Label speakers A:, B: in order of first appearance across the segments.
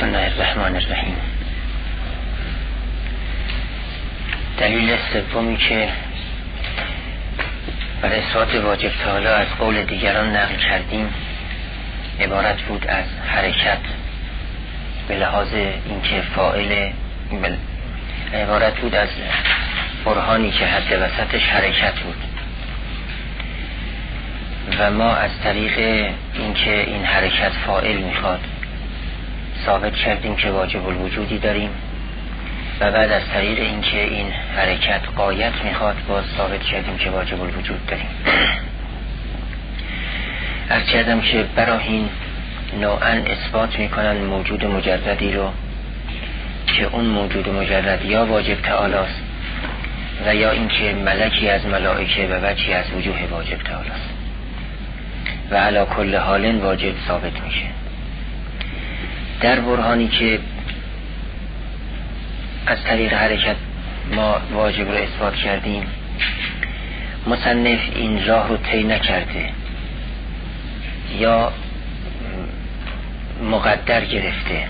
A: بسم الله الرحمن الرحیم. دلیل سومی که بر اثبات واجب تعالی از قول دیگران نقل کردیم عبارت بود از حرکت، به لحاظ اینکه فاعل، عبارت بود از برهانی که حد وسطش حرکت بود و ما از طریق اینکه این حرکت فاعل میخواد ثابت کردیم که واجب الوجودی داریم و بعد از طریق اینکه این حرکت غایت میخواد باز ثابت کردیم که واجب الوجود داریم. عرض کردم که براهین نوعا اثبات میکنن موجود مجردی رو که اون موجود مجرد یا واجب تعالی است و یا اینکه ملکی از ملائکه و وجهی از وجوه واجب تعالی است و علی کل حال واجب ثابت میشه. در برهانی که از طریق حرکت ما واجب رو اثبات کردیم، مصنف این راه رو طی نکرده یا مقدر گرفته،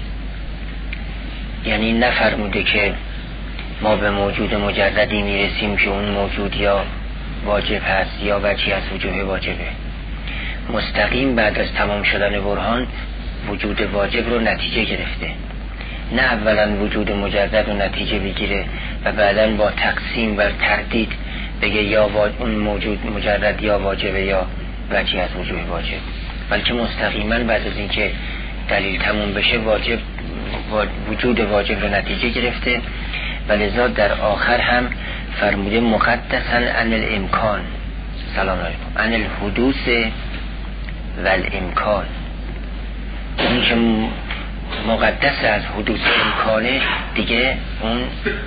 A: یعنی نفرموده که ما به موجود مجردی میرسیم که اون موجود یا واجب هست یا وجهی از وجوه واجبه. مستقیم بعد از تمام شدن برهان وجود واجب رو نتیجه گرفته، نه اولا وجود مجرد رو نتیجه بگیره و بعدا با تقسیم و تردید بگه یا اون موجود مجرد یا واجبه یا وجهی از وجوه واجب، بلکه مستقیما بعد از اینکه دلیل تموم بشه وجود واجب رو نتیجه گرفته و لذا در آخر هم فرموده مقدسا عن الامکان، سلام علیکم، عن الحدوث و الامکان. این که مقدس از حدوث امکانه دیگه اون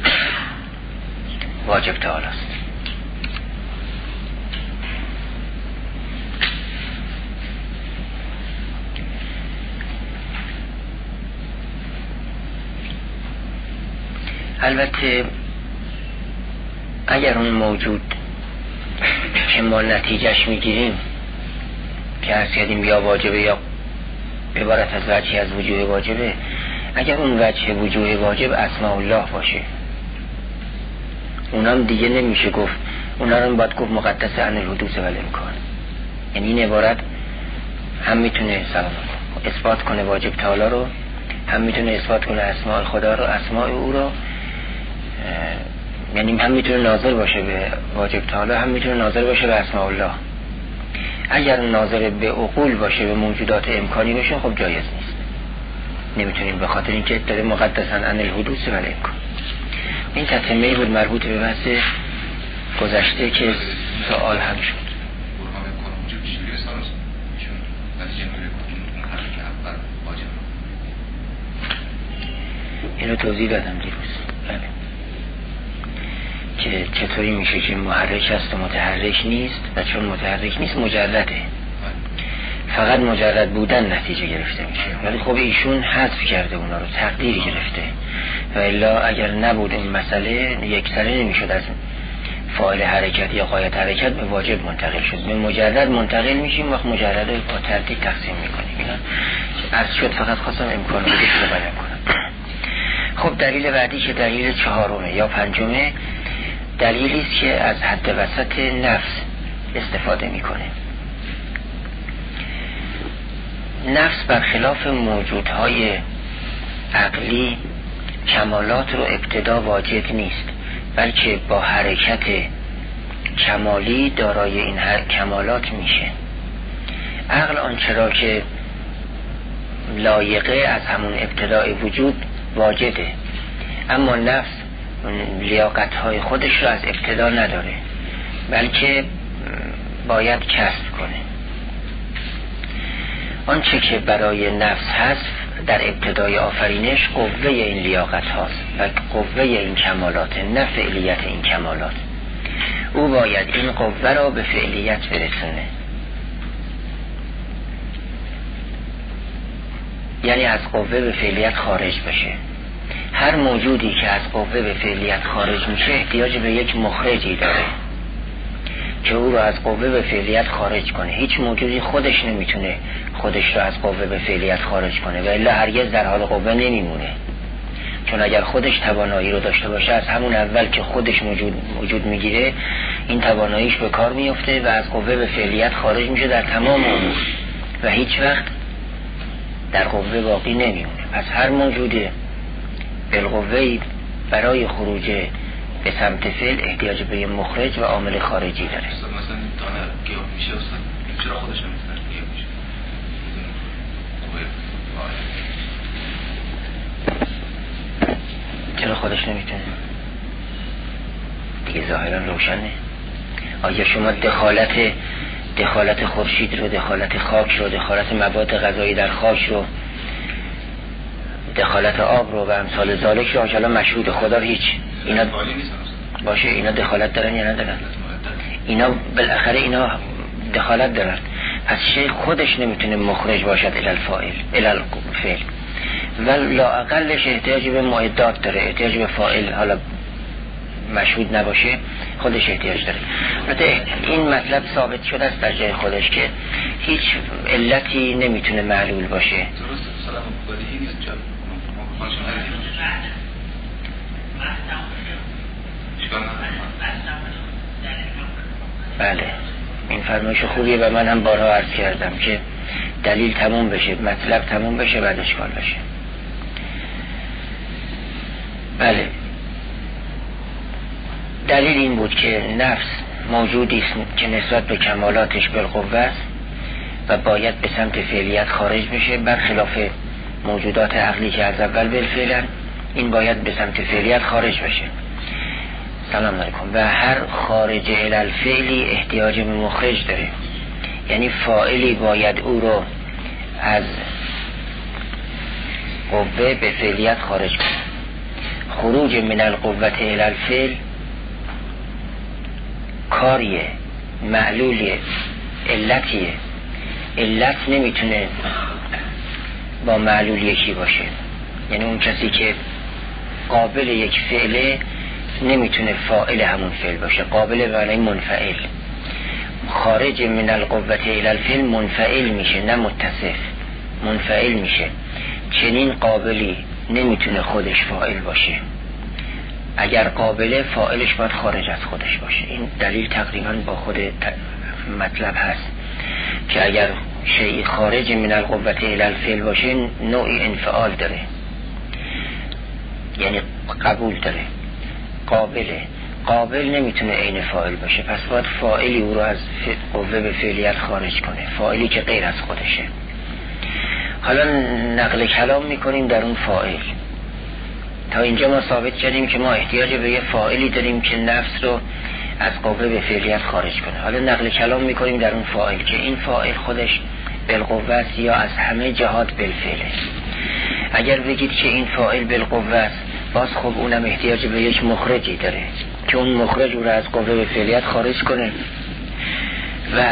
A: واجب تعالی است. البته اگر اون موجود که ما نتیجهش میگیریم که عرض کردیم یا واجبه یا عبارت از وجهی از وجوه واجبه، اگر اون وجه وجوه واجب اسماء الله باشه اونم دیگه نمیشه گفت، اونا رو باید گفت مقدس عن الحدوث و الامکان. یعنی این عبارت هم میتونه اثبات کنه واجب تعالی رو، هم میتونه اثبات کنه اسماء خدا رو، اسماء او رو، یعنی هم میتونه ناظر باشه به واجب تعالی، هم میتونه ناظر باشه به اسماء الله. اگر ناظر به عقول باشه، به موجودات امکانی باشه، خب جایز نیست، نمیتونیم، به خاطر اینکه داره مقدساً عن الحدوث و الامکان. این تتمه بود مربوط به بحث گذشته که سوال هم شد. اینو توضیح دادم دیروز که چطوری میشه که محرک هست و متحرک نیست و چون متحرک نیست مجرده، فقط مجرد بودن نتیجه گرفته میشه، ولی خب ایشون حذف کرده اونا رو، تقدیر گرفته و الا اگر نبود این مسئله یکسره نمیشد از فاعل حرکت یا غایت حرکت به واجب منتقل شد، به مجرد منتقل میشیم وقت مجرد رو با تردید تقسیم میکنیم. اینا عرض شد، فقط خواستم امکان رو بیان کنم. خب دلیل بعدی که دلیل چهارمه یا پنجمه، دلیلی است که از حد وسط نفس استفاده میکنه. نفس برخلاف موجودهای عقلی کمالات رو ابتدا واجد نیست، بلکه با حرکت کمالی دارای این کمالات میشه. عقل آنچرا که لایقه از همون ابتدای وجود واجده، اما نفس لیاقت های خودش رو از ابتدا نداره، بلکه باید کسب کنه. آنچه که برای نفس هست در ابتدای آفرینش قوه این لیاقت هاست و قوه این کمالات، نه فعلیت این کمالات. او باید این قوه را به فعلیت برسونه، یعنی از قوه به فعلیت خارج بشه. هر موجودی که از قوه به فعلیت خارج میشه احتیاج به یک مخرجی داره که او رو از قوه به فعلیت خارج کنه. هیچ موجودی خودش نمیتونه خودش رو از قوه به فعلیت خارج کنه و الا هرگز در حال قوه نمیمونه. چون اگر خودش توانایی رو داشته باشه از همون اول که خودش وجود میگیره این تواناییش به کار میفته و از قوه به فعلیت خارج میشه در تمام امور و هیچ وقت در قوه باقی نمیمونه. پس هر موجود بالقوه‌ای برای خروج به سمت فعل احتیاج به مخرج و عامل خارجی داره.
B: مثلا دانه گیاه میشه اصلا چرا خودش نمیستن گیاه میشه؟
A: چرا خودش نمیتونه؟ دیگه ظاهرا روشنه. آیا شما دخالت خورشید رو، دخالت خاک رو، دخالت مواد غذایی در خاک رو، دخالت آب رو و امثال ذالک رو حالا مشهود خدا هیچ اینا باشه اینا دخالت دارن یا ندارن؟ اینا بالاخره اینا دخالت دارن. پس شیء خودش نمیتونه مخرج باشد الالفعل و لااقلش احتیاج به معدات داره، احتیاج به فاعل حالا مشهود نباشه خودش احتیاج داره. البته این مطلب ثابت شده است در جای خودش که هیچ علتی نمیتونه معلول باشه. بله این فرمایش خوبیه و من هم بارها عرض کردم که دلیل تموم بشه، مطلب تموم بشه بعد اشکال بشه. بله دلیل این بود که نفس موجودی است که نسبت به کمالاتش بالقوه است و باید به سمت فعلیت خارج بشه، برخلاف موجودات عقلی که از اول بالفعلن این باید به سمت فعلیت خارج بشه. سلام علیکم. و هر خارج الالفعلی احتیاج به مخرج داره، یعنی فاعلی باید او رو از قوه به فعلیت خارج کنه. خروج من القوة الالفعل کاریه، معلولیه، علتیه. علت نمیتونه با معلول یکی باشه، یعنی اون کسی که قابل یک فعله نمیتونه فاعل همون فعل باشه. قابل معنی منفعل. خارج من القوة الالفعل منفعل میشه نه متصف، منفعل میشه. چنین قابلی نمیتونه خودش فاعل باشه. اگر قابله فاعلش باید خارج از خودش باشه. این دلیل تقریبا با خود مطلب هست که اگر شیء خارج من القوة الالفعل باشه نوعی انفعال داره، یعنی قبول داره. قابل نمیتونه عین فاعل باشه، پس باید فاعلی او رو از قوه به فعلیت خارج کنه، فاعلی که غیر از خودشه. حالا نقل کلام میکنیم در اون فاعل. تا اینجا ما ثابت کردیم که ما احتیاج به یه فاعلی داریم که نفس رو از قوه به فعلیت خارج کنه. حالا نقل کلام میکنیم در اون فاعل که این فاعل خودش بالقوه است یا از همه جهات بالفعله. اگر بگید که این فاعل بالقوه است، باز خب اونم احتیاج به یک مخرجی داره که اون مخرج رو از قوه به فعلیت خارج کنه و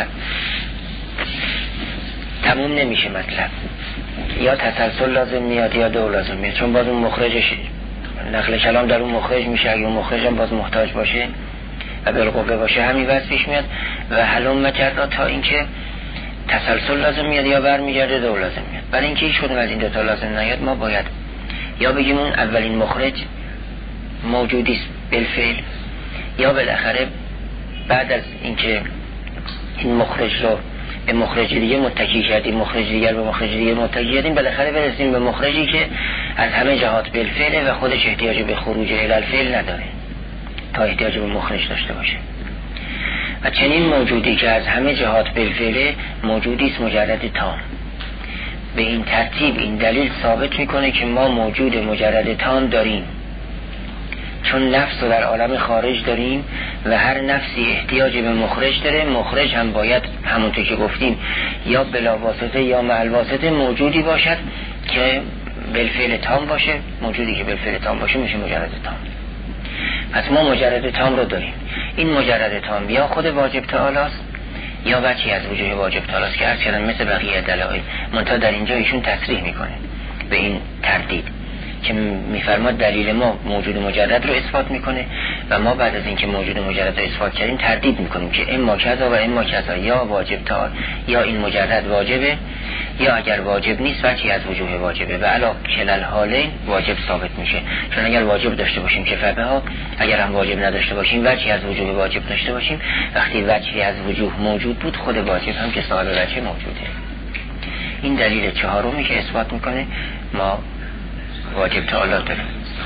A: تموم نمیشه مطلب. یا تسلسل لازم میاد یا دو لازم میاد، چون باز اون مخرجش نقل کلام در اون مخرج میشه. اگه اون مخرج هم باز محتاج باشه و بالقوه باشه همین وضع پیش میاد و حلم مجرد تا اینکه تسلسل لازم میاد یا برمیگرده دو لازم میاد. برای اینکه هیچ کدوم از این دو تا لازم نیاد ما باید یا بگیم اون اولین مخرج موجودی است بالفعل، یا بالاخره بعد از اینکه این مخرج رو به مخرج دیگه متکی کردیم، مخرج دیگر به مخرج دیگه متکی کردیم، بالاخره برسیم به مخرجی که از همه جهات بالفعل و خودش احتیاج به خروج الالفعل نداره تا احتیاج به مخرج داشته باشه. و چنین موجودی که از همه جهات بالفعل موجودی است مجرد تام. به این ترتیب این دلیل ثابت میکنه که ما موجود مجرد تام داریم، چون نفس رو در عالم خارج داریم و هر نفسی احتیاج به مخرج داره. مخرج هم باید همونطور که گفتیم یا بلا واسطه یا مع الواسطه موجودی باشد که بالفعل تام باشه. موجودی که بالفعل تام باشه میشه مجرد تام. پس ما مجرد تام رو داریم. این مجرد تام یا خود واجب تعالی است یا بچی از وجوه واجب تعالی است که هر چند مثل بقیه دلایل، منتها در اینجا ایشون تصریح میکنه به این تردید که میفرماد دلیل ما موجود مجرد رو اثبات میکنه و ما بعد از اینکه موجود مجرد رو اثبات کردیم تردید میکنیم که اما کذا و اما کذا، یا واجب تا یا این مجرد واجبه، یا اگر واجب نیست وجهی از وجوه واجبه و علا کلل حالین واجب ثابت میشه. چون اگر واجب داشته باشیم کفبه ها، اگر هم واجب نداشته باشیم وجهی از وجوه واجب داشته باشیم. وقتی وجهی از وجوه موجود بود خود واجب هم که صاحب وجه موجوده. این دلیل چهارمی که اثبات میکنه ما واجب تعالی داریم.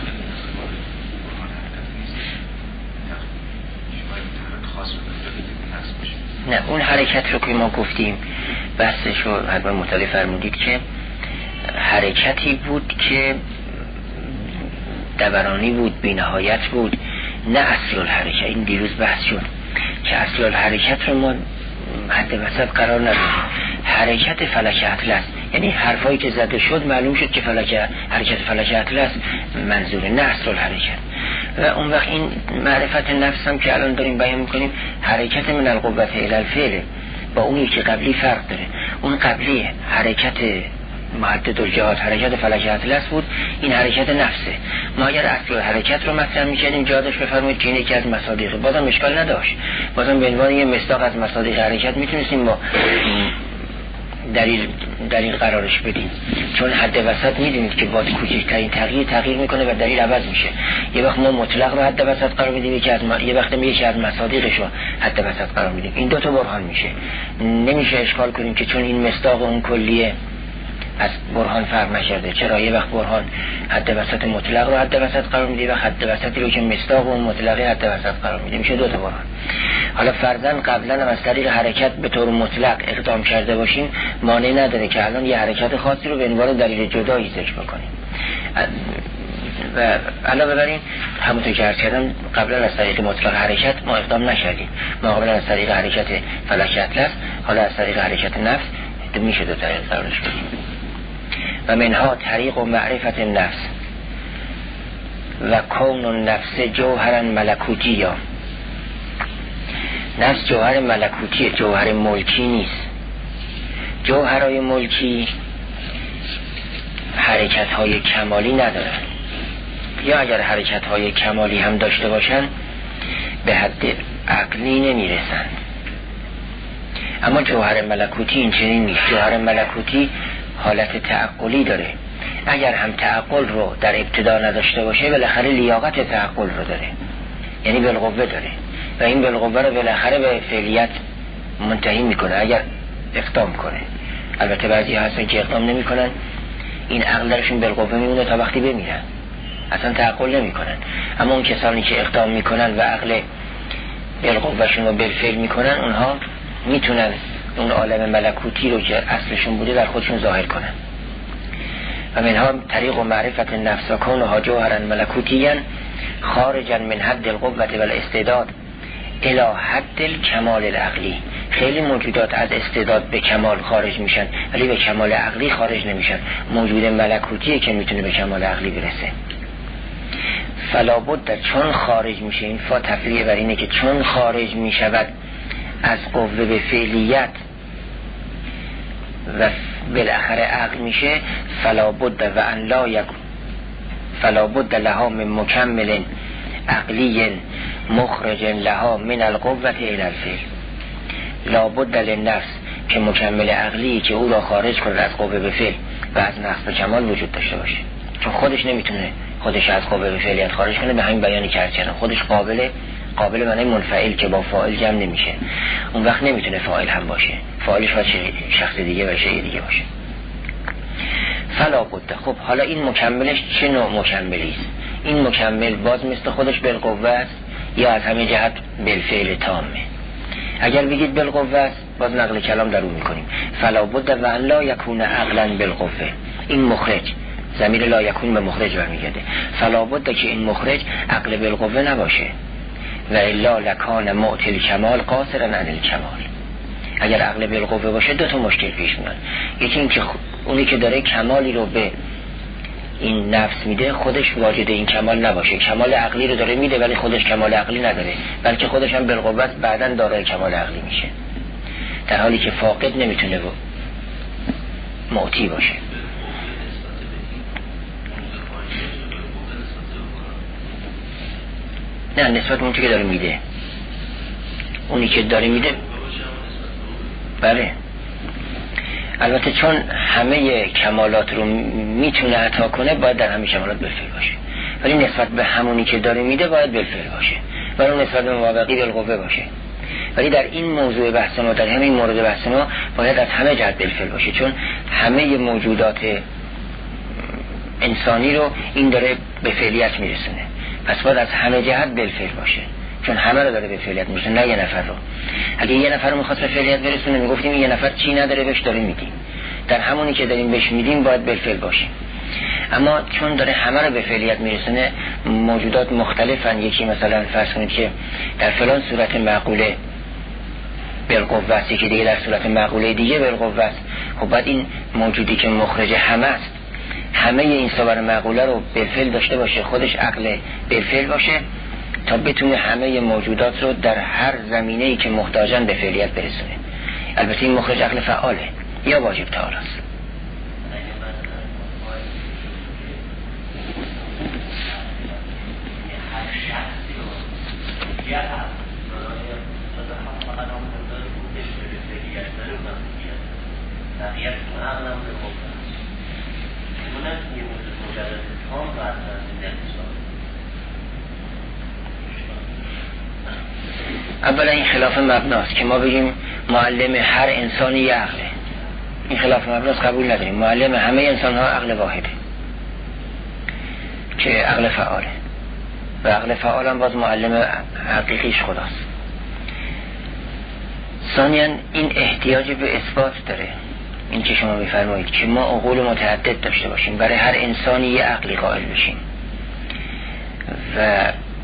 A: نه اون حرکت رو که ما گفتیم بحثش رو حتما مطالعه فرمودید که حرکتی بود که دورانی بود، بی نهایت بود، نه اصل الحرکت. این دیروز بحث شد که اصل الحرکت رو ما حد وسط قرار نداریم. حرکت فلک اطلس، یعنی حرفایی که زده شد معلوم شد که حرکت فلک اطلس منظوره، نه اصل الحرکت. و اون وقت این معرفت نفس هم که الان داریم بیان میکنیم حرکت من القوة الی الفعل با اونی که قبلی فرق داره. اون قبلی حرکت محدد الجهات، حرکت فلک اطلس بود، این حرکت نفسه. ما اگر اصل حرکت رو مطرح می‌کردیم جادش بفرمایید که این یکی از مصادیق، بازم اشکال نداشت، بازم به عنوان یه مصداق از مصادیق حرکت میتونستیم با دلیل قرارش بدیم. چون حد وسط میدونید که با کوچکترین تغییر میکنه و دلیل عوض میشه. یه وقت ما مطلق رو حد وسط قرار میدیم، یه وقت یکی از مصادیقش رو حد وسط قرار میدیم. این دو تا برهان میشه. نمیشه اشکال کنیم که چون این مصداق اون کلیه از برهان فرق نشده. چرا یه وقت برهان حد وسط مطلق رو حد وسط قرار میده و حد وسطی رو که مصداق اون مطلقه حد وسط قرار میده، میشه دو تا برهان. حالا فرضاً قبلا هم از طریق حرکت به طور مطلق اقدام کرده باشیم، مانع نداره که الان یه حرکت خاصی رو به عنوان دلیل جدایی ذکر بکنیم. و علاوه بر این همونطور که عرض کردم قبلا از طریق مطلق حرکت ما اقدام نشدیم. ما قبلا از طریق حرکت فلک اطلس، حالا از طریق حرکت نفس میشه دو طریق قرارش بدیم. و منها طریق و معرفت النفس و کون النفس جوهرا ملکوتی. یا نفس جوهر ملکوتیه، جوهر ملکی نیست. جوهرهای ملکی حرکت‌های کمالی ندارن، یا اگر حرکت‌های کمالی هم داشته باشن به حد عقلی نمیرسن. اما جوهر ملکوتی این چنین نیست. جوهر ملکوتی حالت تعقلی داره. اگر هم تعقل رو در ابتدا نداشته باشه بالاخره لیاقت تعقل رو داره، یعنی بالقوه داره و این بالقوه رو بالاخره به فعلیت منتهی میکنه اگر اقدام کنه. البته بعضی هستن که اقدام نمیکنن، این عقل درشون بالقوه میمونه تا وقتی بمیرن، اصلا تعقل نمیکنن. اما اون کسانی که اقدام میکنن و عقل بالقوهشون رو بالفعل میکنن، اونها میتونن اون عالم ملکوتی رو که اصلشون بوده در خودشون ظاهر کنن. و منها طریق و معرفت النفس و کونها جوهرا ملکوتیا خارجا من حد القوة والاستعداد الی حد الکمال العقلی. خیلی موجودات از استعداد به کمال خارج میشن ولی به کمال عقلی خارج نمیشن. موجود ملکوتیه که میتونه به کمال عقلی برسه. فلا بد، چون خارج میشه، این فا تفریع بر اینه که چون خارج میشود از قوه به فعلیت و بالاخره عقل میشه، فلا بد و ان لا یکون، فلا بد لها من مکمل عقلی مخرج لها من القوة الى الفعل. لا بد للنفس که مکمل عقلی که او را خارج کنه از قوه به فعل و از نقص به کمال وجود داشته باشه. چون خودش نمیتونه خودش از قوه به فعلیت خارج کنه، به همین بیانی که کردم خودش قابل معنی منفعل که با فاعل جمع نمیشه، اون وقت نمیتونه فاعل هم باشه، فاعلش باید شخص دیگه و شیء دیگه باشه. فلا بد. خب حالا این مکملش چه نوع مکملی است؟ این مکمل باز مثل خودش بالقوه است یا از همه جهت بالفعل تامه؟ اگر بگید بالقوه است باز نقل کلام در اون میکنیم. فلا بد و ان لا یکون عقلا بالقوه، این مخرج ضمیر لا یکون به مخرج برمیگرده. فلا بد که این مخرج عقل بالقوه نباشه و الا لکان معطل کمال قاصرا عن الکمال. اگر عقل بالقوه باشه دو تا مشکل پیش میاد. یکی این که اونی که داره کمالی رو به این نفس میده خودش واجد این کمال نباشه، کمال عقلی رو داره میده ولی خودش کمال عقلی نداره، بلکه خودش هم بالقوه بعداً دارای کمال عقلی میشه، در حالی که فاقد نمیتونه معطی باشه. نه نسبت به اون که داره میده، اونی که داره میده. بله البته چون همه کمالات رو میتونه عطا کنه باید در همه کمالات بالفعل باشه، ولی نسبت به همونی که داره میده باید بالفعل باشه، ولی اون نسبت به موافقی بالقوه باشه. ولی در این موضوع بحث ما، در همین مورد بحث ما، باید از همه جهت بالفعل باشه، چون همه موجودات انسانی رو این داره به فعلیت میرسونه، پس باید از همه جهت بالفعل باشه، چون همه رو داره به فعلیت میرسونه، نه یه نفر رو. اگه یه نفر رو میخواست به فعلیت برسونه میگفتیم یه نفر چی نداره بهش داره میدیم، در همونی که داریم بهش میدیم باید بالفعل باشیم. اما چون داره همه رو به فعلیت میرسونه، موجودات مختلفن، یکی مثلا فرض کنید که در فلان صورت معقوله بالقوه است، یکی دیگه در صورت معقوله دیگه بالقوه است. خب بعد این موجودی که مخرج همه است، همه این صور معقوله رو بالفعل داشته باشه، خودش عقل بالفعل باشه تا بتونه همه موجودات رو در هر زمینه‌ای که محتاجن به فعلیت برسونه. البته این مخرج عقل فعاله یا واجب تعالی است. اولا این خلاف مبناست که ما بگیم معلم هر انسانی یه عقله، این خلاف مبناست، قبول نداریم. معلم همه انسان ها عقل واحده که عقل فعاله، و عقل فعال هم باز معلم حقیقیش خداست. ثانیاً این احتیاج به اثبات داره، این که شما میفرمایید که ما عقول متعدد داشته باشیم، برای هر انسانی یه عقلی قائل بشیم و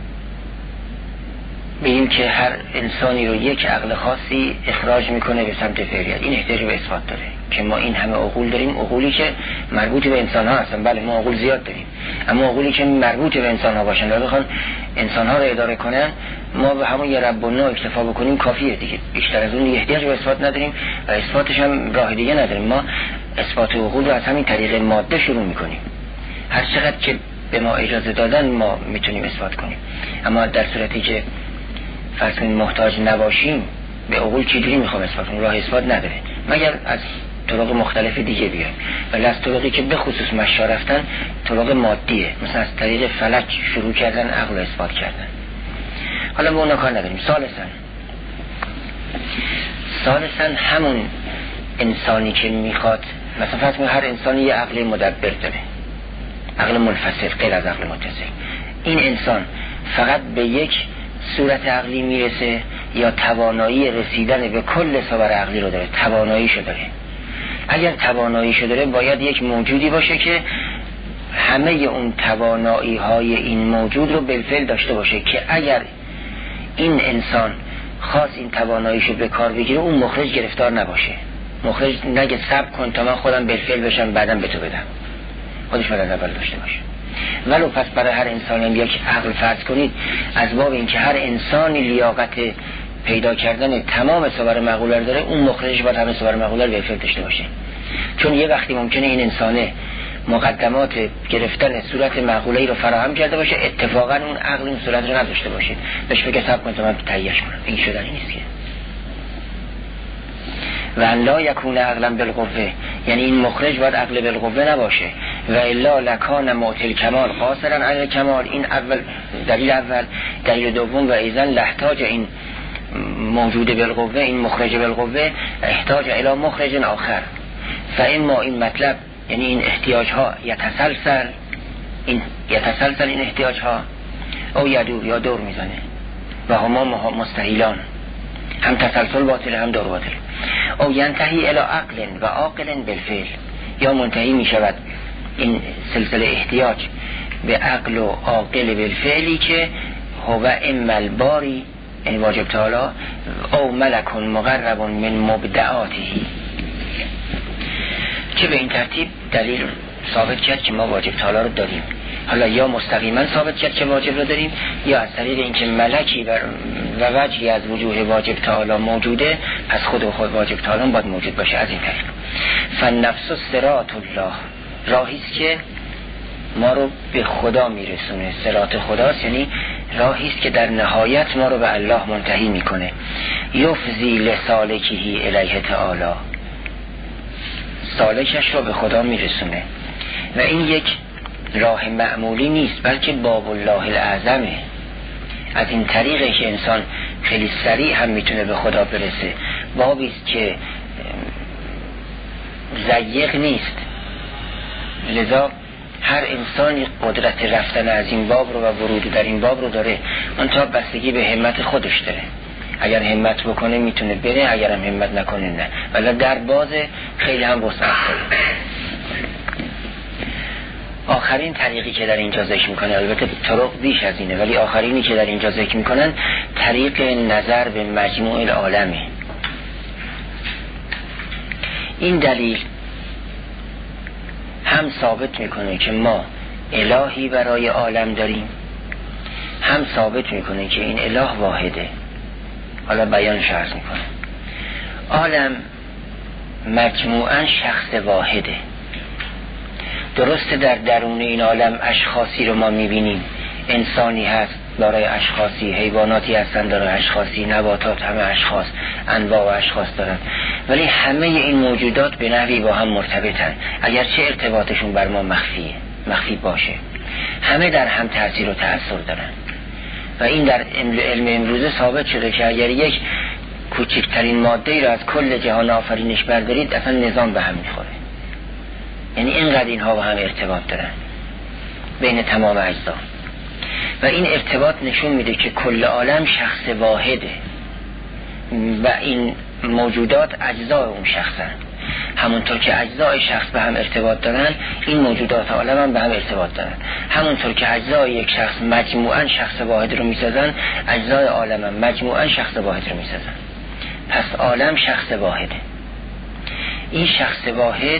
A: بگیم که هر انسانی رو یک عقل خاصی اخراج میکنه به سمت فعلیت. این احتیاج به اثبات داره که ما این همه عقول داریم، عقولی که مربوط به انسان ها هستن. بله ما عقول زیاد داریم، اما عقولی که مربوط به انسان ها باشن و بخوان انسان ها رو اداره کنن، ما به همون یه رب النا اکتفا بکنیم کافیه دیگه، بیشتر از اون دیگه احتیاج به اثبات نداریم و اثباتش هم راه دیگه نداریم. ما اثبات عقول رو از همین طریق ماده شروع میکنیم، هر چقدر که به ما اجازه دادن ما میتونیم اثبات کنیم. اما در صورتی که فرض کنید محتاج نباشیم به عقول چجوری میخوام اثبات کنیم؟ راه اثبات نداره مگر از طرق مختلف دیگه بیایم، ولی از طرقی که به خصوص مشا رفتن طرق مادیه، مثلا از طریق فلک شروع کردن عقل اثبات کردن. حالا به اونا کار نداریم. ثالثاً همون انسانی که میخواد، مثلا فرض کنید هر انسانی یه عقل مدبر داره، عقل منفصل غیر از عقل متصل. این انسان فقط به یک صورت عقلی میرسه یا توانایی رسیدن به کل صور عقلی رو داره؟ تواناییشو داره. اگر تواناییشو داره باید یک موجودی باشه که همه اون توانایی های این موجود رو بالفعل داشته باشه که اگر این انسان خاص این تواناییشو به کار بگیره اون مخرج گرفتار نباشه، مخرج نگه صبر کن تا من خودم بالفعل بشم بعدم به تو بدم، خودش باید اول داشته باشه. ولو پس برای هر انسان یک عقل فرض کنید، از باب این که هر انسانی لیاقت پیدا کردن تمام صور معقوله داره، اون مخرجش باید همه صور معقوله رو بالفعل داشته باشه. چون یه وقتی ممکنه این انسانه مقدمات گرفتن صورت معقوله‌ای رو فراهم کرده باشه، اتفاقا اون عقل اون صورت رو نداشته باشه، بهش بگه صبر کن تا من تهیه‌اش کنم. این شدنی نیست که. و لا یکون عقلا بالقوه، یعنی این مخرج باید عقل بالقوه نباشه. و الا لکان معطل کمال قاصرا عن کمال. این اول دلیل اول. دلیل دوم و ایزن لحتاج این موجود بالقوه، این مخرج بالقوه، احتاج الی مخرج آخر. فاما این مطلب یعنی این احتیاج ها یتسلسل این احتیاج ها، او یدور یا دور میزنه و هما مستحیلان، هم تسلسل باطل هم دور باطل. او ینتهی الی عقل و عاقل بالفعل، یا منتهی می شود این سلسله احتیاج به عقل و عاقل بالفعلی که هو اما الباری یعنی واجب تعالی او ملک مقرب من مبدعاته، که به این ترتیب دلیل ثابت کرد که ما واجب تعالی رو داریم. حالا یا مستقیما ثابت کرد که واجب رو داریم، یا از طریق اینکه ملکی و وجهی از وجوه واجب تعالی موجوده، پس خود واجب تعالی باید موجود باشه. از این طریق فالنفس صراط الله، راهیست که ما رو به خدا میرسونه. صراط خداست یعنی راهی است که در نهایت ما رو به الله منتهی میکنه. یفضی لسالکه الیه تعالی، سالکش رو به خدا میرسونه. و این یک راه معمولی نیست، بلکه باب الله الاعظمه. از این طریقه که انسان خیلی سریع هم میتونه به خدا برسه. بابی است که ضیق نیست، لذا هر انسانی قدرت رفتن از این باب رو و ورود در این باب رو داره، منتها بستگی به همت خودش داره. اگر همت بکنه میتونه بره، اگر هم همت نکنه نه. ولی در باز خیلی هم وسعت داره. آخرین طریقی که در اینجا ذکر میکنه، البته طرق بیش از اینه، ولی آخرینی که در اینجا ذکر میکنن طریق نظر به مجموع العالمه. این دلیل هم ثابت میکنه که ما الهی برای عالم داریم، هم ثابت میکنه که این اله واحده. حالا بیان شرط میکنه. عالم مجموعاً شخص واحده. درسته در درون این عالم اشخاصی رو ما میبینیم، انسانی هست دارای اشخاصی، حیواناتی هستن دارای اشخاصی، نباتات همه اشخاص، انواع و اشخاص دارن، ولی همه این موجودات به نحوی با هم مرتبطن، اگرچه ارتباطشون بر ما مخفی باشه، همه در هم تأثیر و تأثیر دارن. و این در علم امروزه ثابت شده که اگر یک کوچکترین ماده‌ای رو از کل جهان آفرینش بردارید اصلا نظام به هم میخوره. یعنی اینقدر اینها با هم ارتباط دارن بین تمام اجزا، و این ارتباط نشون میده که کل عالم شخص واحده و این موجودات اجزای اون شخصن. همونطور که اجزای شخص به هم ارتباط دارن، این موجودات عالم هم به هم ارتباط دارن. همونطور که اجزای یک شخص مجموعاً شخص واحد رو میسازن، اجزای عالم هم مجموعاً شخص واحد رو میسازن. پس عالم شخص واحده. این شخص واحد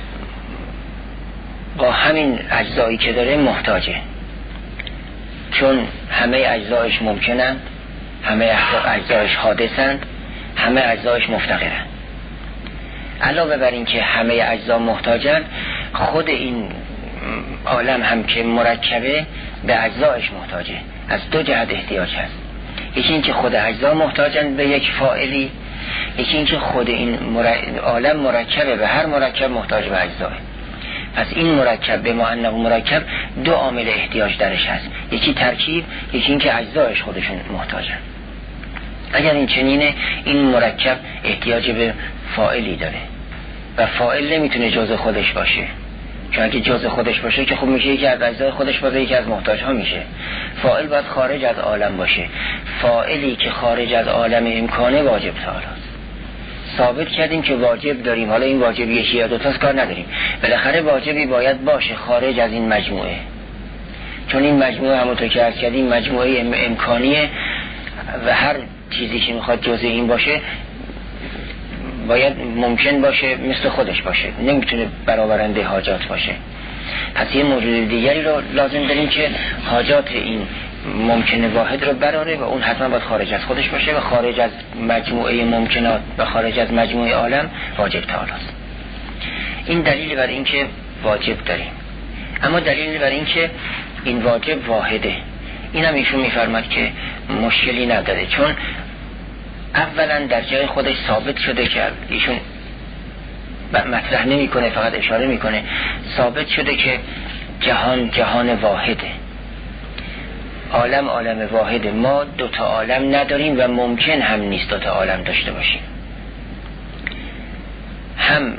A: با همین اجزایی که داره محتاجه، چون همه اجزایش ممکنند، همه اجزایش حادثند، همه اجزایش مفتقرند. علاوه بر این که همه اجزا محتاجند، خود این عالم هم که مرکبه به اجزایش محتاجه. از دو جهت احتیاج هست. یکی این که خود اجزا محتاجند به یک فاعلی، یکی این که خود این عالم مرکبه، به هر مرکب محتاج به اجزاه. پس این مرکب به ما انه مرکب دو عامل احتیاج درش هست، یکی ترکیب، یکی این که اجزایش خودشون محتاجن. اگر این چنینه، این مرکب احتیاج به فاعلی داره و فاعل نمیتونه جزء خودش باشه، چون اگه جزء خودش باشه که خب میشه یکی از اجزای خودش باشه، یکی از محتاج ها میشه. فاعل باید خارج از عالم باشه. فاعلی که خارج از عالم امکانه واجب تعالی است. ثابت کردیم که واجب داریم، حالا این واجب یکی یا دوتاست کار نداریم، بالاخره واجبی باید باشه خارج از این مجموعه، چون این مجموعه همونطور که عرض کردیم مجموعه امکانیه و هر چیزی که میخواد جزء این باشه باید ممکن باشه، مثل خودش باشه، نمیتونه برآورنده حاجات باشه. پس یه موجود دیگری رو لازم داریم که حاجات این ممکنه واحد رو براره و اون حتما باید خارج از خودش باشه و خارج از مجموعه ممکنات و خارج از مجموعه عالم واجب تعالی است. این دلیل بر این که واجب داریم. اما دلیل بر این که این واجب واحده، این هم ایشون میفرماد که مشکلی نداره، چون اولا در جای خودش ثابت شده که ایشون مطرح نمی کنه، فقط اشاره میکنه، ثابت شده که جهان واحده، عالم واحده. ما دوتا عالم نداریم و ممکن هم نیست دوتا عالم داشته باشیم. هم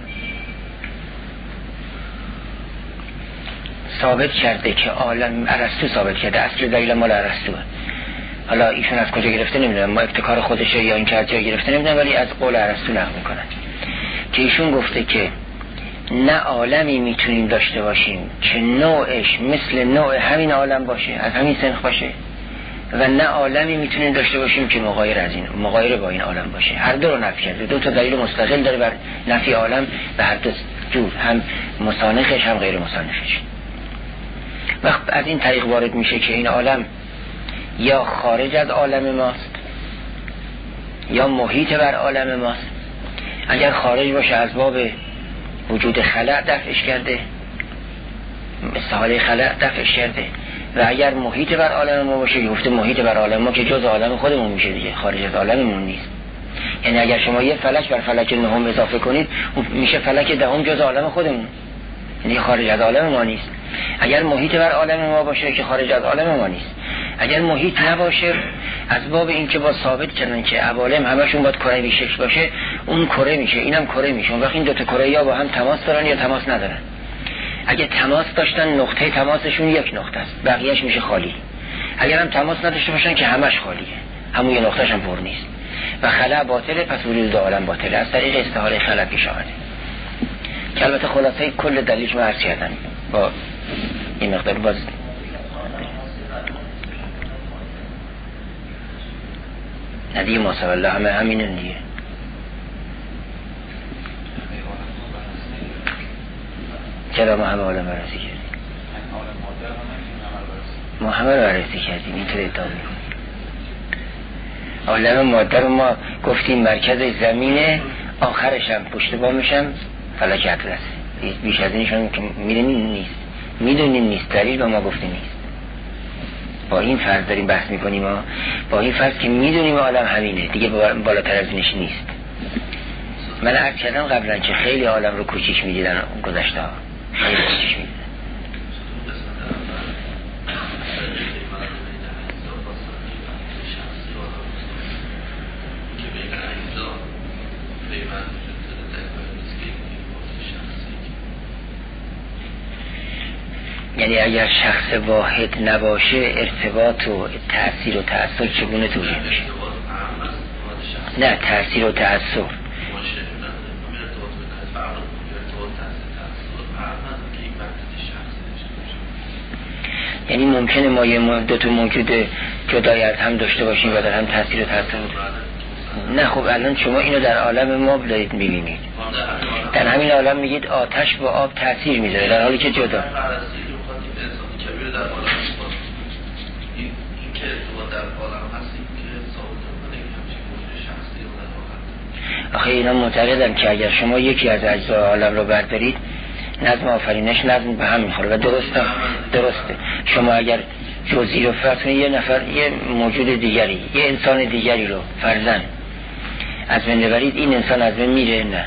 A: ثابت کرده که عالم، ارسطو ثابت کرده، اصل دلیل مال ارسطو، حالا ایشون از کجا گرفته نمیدونم، ما ابتکار خودشه یا این که از جای گرفته نمیدونم، ولی از قول ارسطو نقل میکنن که ایشون گفته که نه عالمی میتونیم داشته باشیم که نوعش مثل نوع همین عالم باشه، از همین سنخ باشه، و نه عالمی میتونیم داشته باشیم که مغایر با این عالم باشه. هر دو رو نفی کرده، دو تا دلیل مستقل داره بر نفی عالم به هر دو جور، هم مسانخش هم غیر مسانخش. وقت از این طریق وارد میشه که این عالم یا خارج از عالم ماست یا محیط بر عالم ماست. اگر خارج باشه از باب وجود خلق دفعش کرده، استحاله خلق دفعش کرده، و اگر محیط بر عالم ما باشه، گفته محیط بر عالم ما که جز عالم خودمون میشه دیگه، خارج از عالممون نیست. یعنی اگر شما یه فلک بر فلک نهم اضافه کنید میشه فلک دهم جز عالم خودمون، یعنی خارج از عالم ما نیست. اگر محیط بر عالم ما باشه که خارج از عالم ما نیست. اگر محیط نباشه از باب این که با ثابت کردن که عوالم همشون باید کروی شکل باشه، اون کره میشه، اینم کره میشه. وقتی این دو تا کره یا با هم تماس دارن یا تماس ندارن. اگه تماس داشتن نقطه تماسشون یک نقطه است، بقیه‌اش میشه خالی. اگر هم تماس نداشته باشن که همش خالیه، همون یه نقطه‌ش هم پر نیست و خلا باطله، پس وجود عالم باطله از طریق استحاله خلا پیش آمده. که البته خلاصه کل دلیلش رو عرض کردم با این مقدار. باز ندیه ماسب الله همینه دیگه. چرا ما همه عالم بررسی کردیم؟ ما همه رو بررسی کردیم، اینطور ادعا میکنیم. عالم ماده رو ما گفتیم مرکز زمینه، آخرش هم پشت بامش هم فلک اطلسه. بیش از اینشون که میدونیم نیست، دلیل با ما گفته نیست. با این فرض داریم بحث میکنیم، با این فرض که میدونیم عالم همینه دیگه، بالاتر از اینش نیست. من عرض کردم قبلا که خیلی عالم رو کوچیک میدیدن گذشته ها، خیلی کوچیک میدیدن. یعنی اگر شخص واحد نباشه ارتباط و تأثیر و تأثیر چگونه توجیه میشه؟ نه، تأثیر و تأثیر یعنی ممکنه ما یه دو تا موجود جدای از هم داشته باشیم و در هم تأثیر و تأثیر. نه خب الان شما اینو در عالم ما دارید میبینید، در همین عالم میگید آتش با آب تأثیر میذاره در حالی که جدا.
B: در عالم این که تو در عالم هستیم که ثابت کنه این همچین موجود شخصی رو در واقع.
A: آخه اینا معتقدن که اگر شما یکی از اجزای عالم رو بردارید نظم آفرینش نظم به هم میخوره و درسته. شما اگر جزئی رو فرض کنید، یه نفر یه موجود دیگری، یه انسان دیگری رو فرضاً از بین ببرید، این انسان از بین میره؟ نه.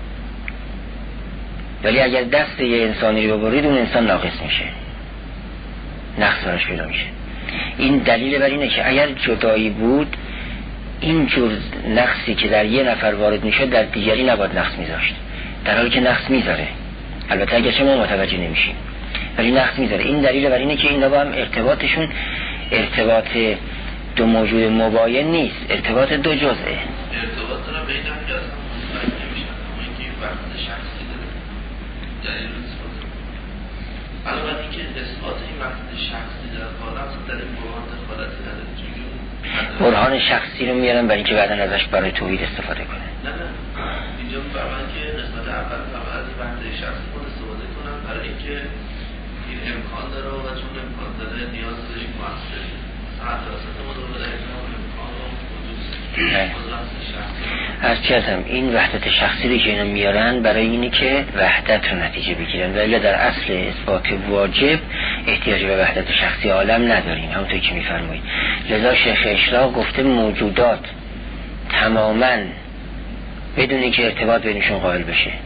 A: ولی اگر دست یه انسانی رو ببرید اون انسان ناقص میشه، نقص براش پیدا میشه. این دلیل بر اینه که اگر جدایی بود این جور نقصی که در یه نفر وارد میشه در دیگری نباید نقص میذاشت، در حالی که نقص میذاره. البته اگر شما متوجه نمیشین ولی نقص میذاره. این دلیل بر اینه که اینا با هم ارتباطشون ارتباط دو موجود مباین نیست، ارتباط دو جزئه.
B: ارتباط را به این که اصلا مستقیم نمیشن، اما اینکه این وقت شخصی داره دلیل اثبات. البته اینکه اثبات این وقت شخصی در حالا اصلا در این برهان دخالتی نداره، چون
A: برهان شخصی رو میارن برای اینکه بعداً ازش برای توحید استفاده کنه.
B: نه اینجا فرمان که قسمت اول فقط از وقت شخصی خود استفاده کنن برای اینکه این امکان داره و چون امکان داره نیاز داره این مؤثر ساعت درست مدربه در امکان و
A: از چیزم این وحدت شخصی رو که اینا میارن برای اینی که وحدت رو نتیجه بگیرن، ولی در اصل اثبات واجب احتیاج به وحدت شخصی عالم نداریم، همونطور که میفرمایید. لذا شیخ اشراق گفته موجودات تماما بدونی که ارتباط بینشون قائل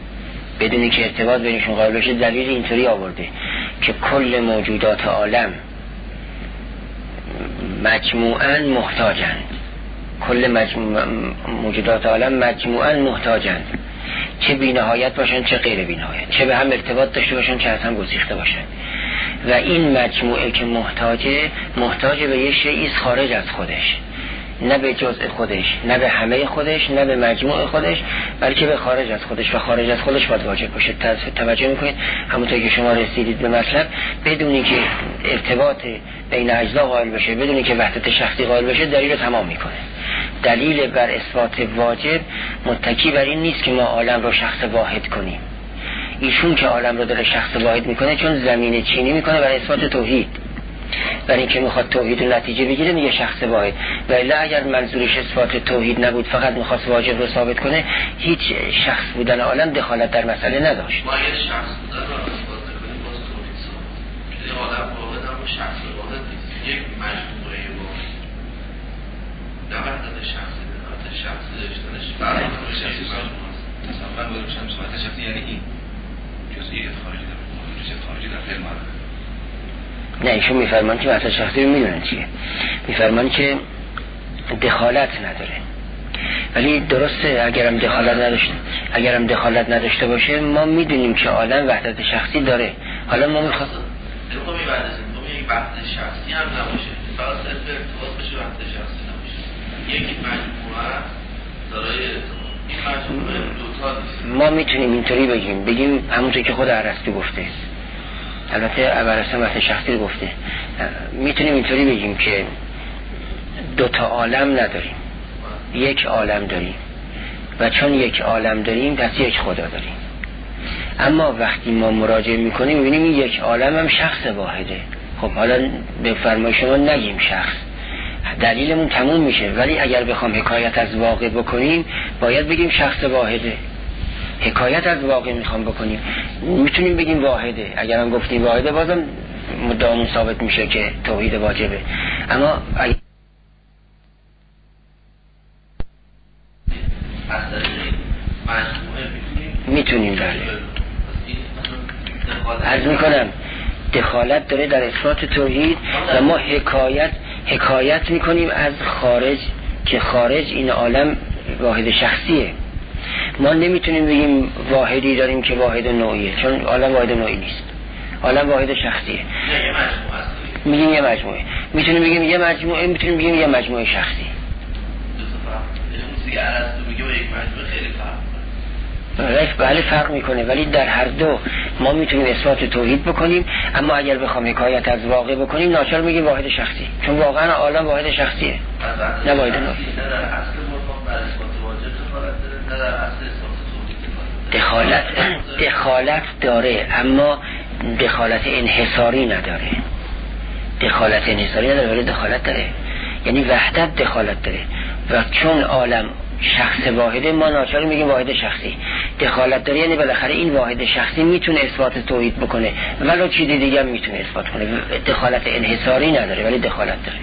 A: بشه، دلیل اینطوری آورده که کل موجودات عالم مجموعاً محتاجند، موجودات عالم مجموعاً محتاجند، چه بی‌نهایت باشن چه غیر بی‌نهایت، چه به هم ارتباط داشته باشن چه از هم گسیخته باشن. و این مجموعه که محتاج به یه شیئی خارج از خودش، نه به جزء خودش، نه به همه خودش، نه به مجموع خودش، بلکه به خارج از خودش، و خارج از خودش باید واجب باشه. توجه میکنید همونطور که شما رسیدید به مطلب، بدونی که ارتباط بین اجزا قائل بشه، بدونی که وحدت شخصی قائل بشه، دلیل رو تمام میکنه. دلیل بر اثبات واجب متکی بر این نیست که ما عالم رو شخص واحد کنیم. ایشون که عالم رو داره شخص واحد میکنه چون زمینه چینی میکنه برای اثبات توحید، برای اینکه میخواد توحید رو نتیجه بگیره میگه شخص واحد. ولی اگر منظورش اثبات توحید نبود، فقط میخواست واجب رو ثابت کنه، هیچ شخص بودن عالم دخالت در مسئله نداشت.
B: ما اگر شخص بودن رو اثبات کنیم باز توحید ثابت. عالم واحد هم شخص واحد نیست، یک مجموعه واحد. نه وحدت شخصی، وحدت شخصی داشتنش برای شخصی مجموعه است.
C: مثلا من باید باشم وحدت شخصی یعنی این جزئیات خارجی در جزئیات خارجی در غیر معرفت.
A: نه ایشون میفرمان که وحدت شخصی رو میدونن چیه، میفرمان که دخالت نداره. ولی درسته اگرم دخالت نداشته باشه ما میدونیم که عالم وحدت شخصی داره. حالا ما میخوایم
B: یک وحدت شخصی هم نباشه، فقط صرف ارتباط بشه، وحدت شخصی نباشه، یک مجموعه دارای این مجموعه دوتا نیست.
A: ما میتونیم اینطوری بگیم همونطور که خود ارسطو گفته، البته ارسطو وحدت شخصی رو گفته، میتونیم اینطوری بگیم که دوتا عالم نداریم، یک عالم داریم و چون یک عالم داریم پس یک خدا داریم. اما وقتی ما مراجعه میکنیم میبینیم این یک عالم هم شخص واحده. خب حالا به فرمای شما نگیم شخص، دلیلمون تموم میشه. ولی اگر بخوام حکایت از واقع بکنیم باید بگیم شخص واحده. حکایت از واقع میخوام بکنیم میتونیم بگیم واحده. اگر هم گفتیم واحده بازم مدامون ثابت میشه که توحید واجبه. اما میتونیم بله. عرض میکنم دخالت داره در اثبات توحید و ما حکایت میکنیم از خارج که خارج این عالم واحد شخصیه. ما نمیتونیم بگیم واحدی داریم که واحد نوعیه، چون عالم واحد نوعی نیست، عالم واحد شخصیه. میگیم یه مجموعه، میتونیم بگیم یه مجموعه، میتونیم بگیم یه مجموعه شخصی. بله فرق میکنه، ولی در هر دو ما میتونیم اثبات توحید بکنیم. اما اگر بخوام حکایت از واقع بکنیم ناچار میگیم واحد شخصی، چون واقعا عالم واحد شخصیه نه واحد نوعی. دخالت داره اما دخالت انحصاری نداره. دخالت انحصاری نداره ولی دخالت داره، یعنی وحدت دخالت داره. و چون عالم شخص واحده ما ناچار میگیم واحد شخصی. دخالت داره یعنی بالاخره این واحد شخصی میتونه اثبات توحید بکنه ولو چیز دیگه هم میتونه اثبات کنه. دخالت انحصاری نداره ولی دخالت داره.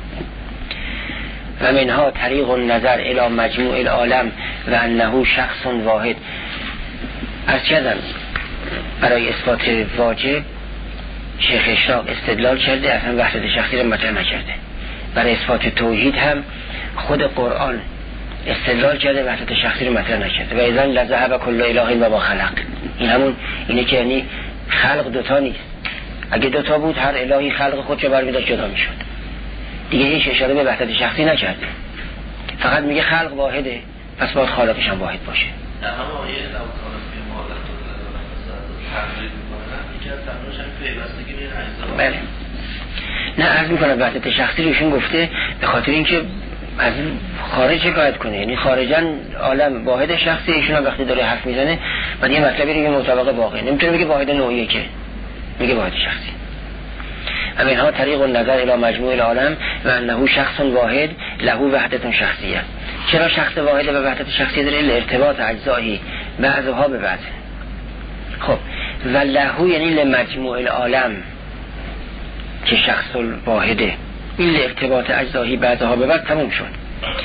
A: و منها طریق النظر الی مجموع العالم و انه شخص واحد. از چندم برای اثبات واجب شیخ اشراق استدلال کرده، اصلا وحدت شخصی رو مطرح نکرده. برای اثبات توحید هم خود قرآن استدلال کرده، وحدت شخصی رو مطرح نکرده. و اذن لذهب کل اله و ما خلق. این همون اینه که یعنی خلق دوتا نیست. اگه دوتا بود هر الهی خلق خودشو برمی‌داشت جدا میشد. دیگه هیچ اشاره به وحدت شخصی نکرده، فقط میگه خلق واحده پس باید خالقش هم واحد باشه.
B: در همه آیه لوکانفی مالت تحقیق میکنن یکی از تمرینش هم پیوستگی به اجزا.
A: بله نه عرض میکنم وحدت شخصی روشون گفته به خاطر اینکه از خارج حکایت کنه، یعنی خارجا عالم واحد شخصی، ایشون هم وقتی داره حرف میزنه بعد یه مطلبی رو مطابق واقع نمیتونه بگه واحد نوعیه، که میگه واحد شخصی. همینها طریق النظر الی مجموع العالم و انه شخص واحد له وحدت شخصیه. چرا شخص واحد و وحدت شخصی داره؟ لارتباط اجزایی بعضها به بعض. خب و له یعنی لمجموع العالم که شخص واحده، این ارتباط اجزایی بعضها به بعض تموم شد.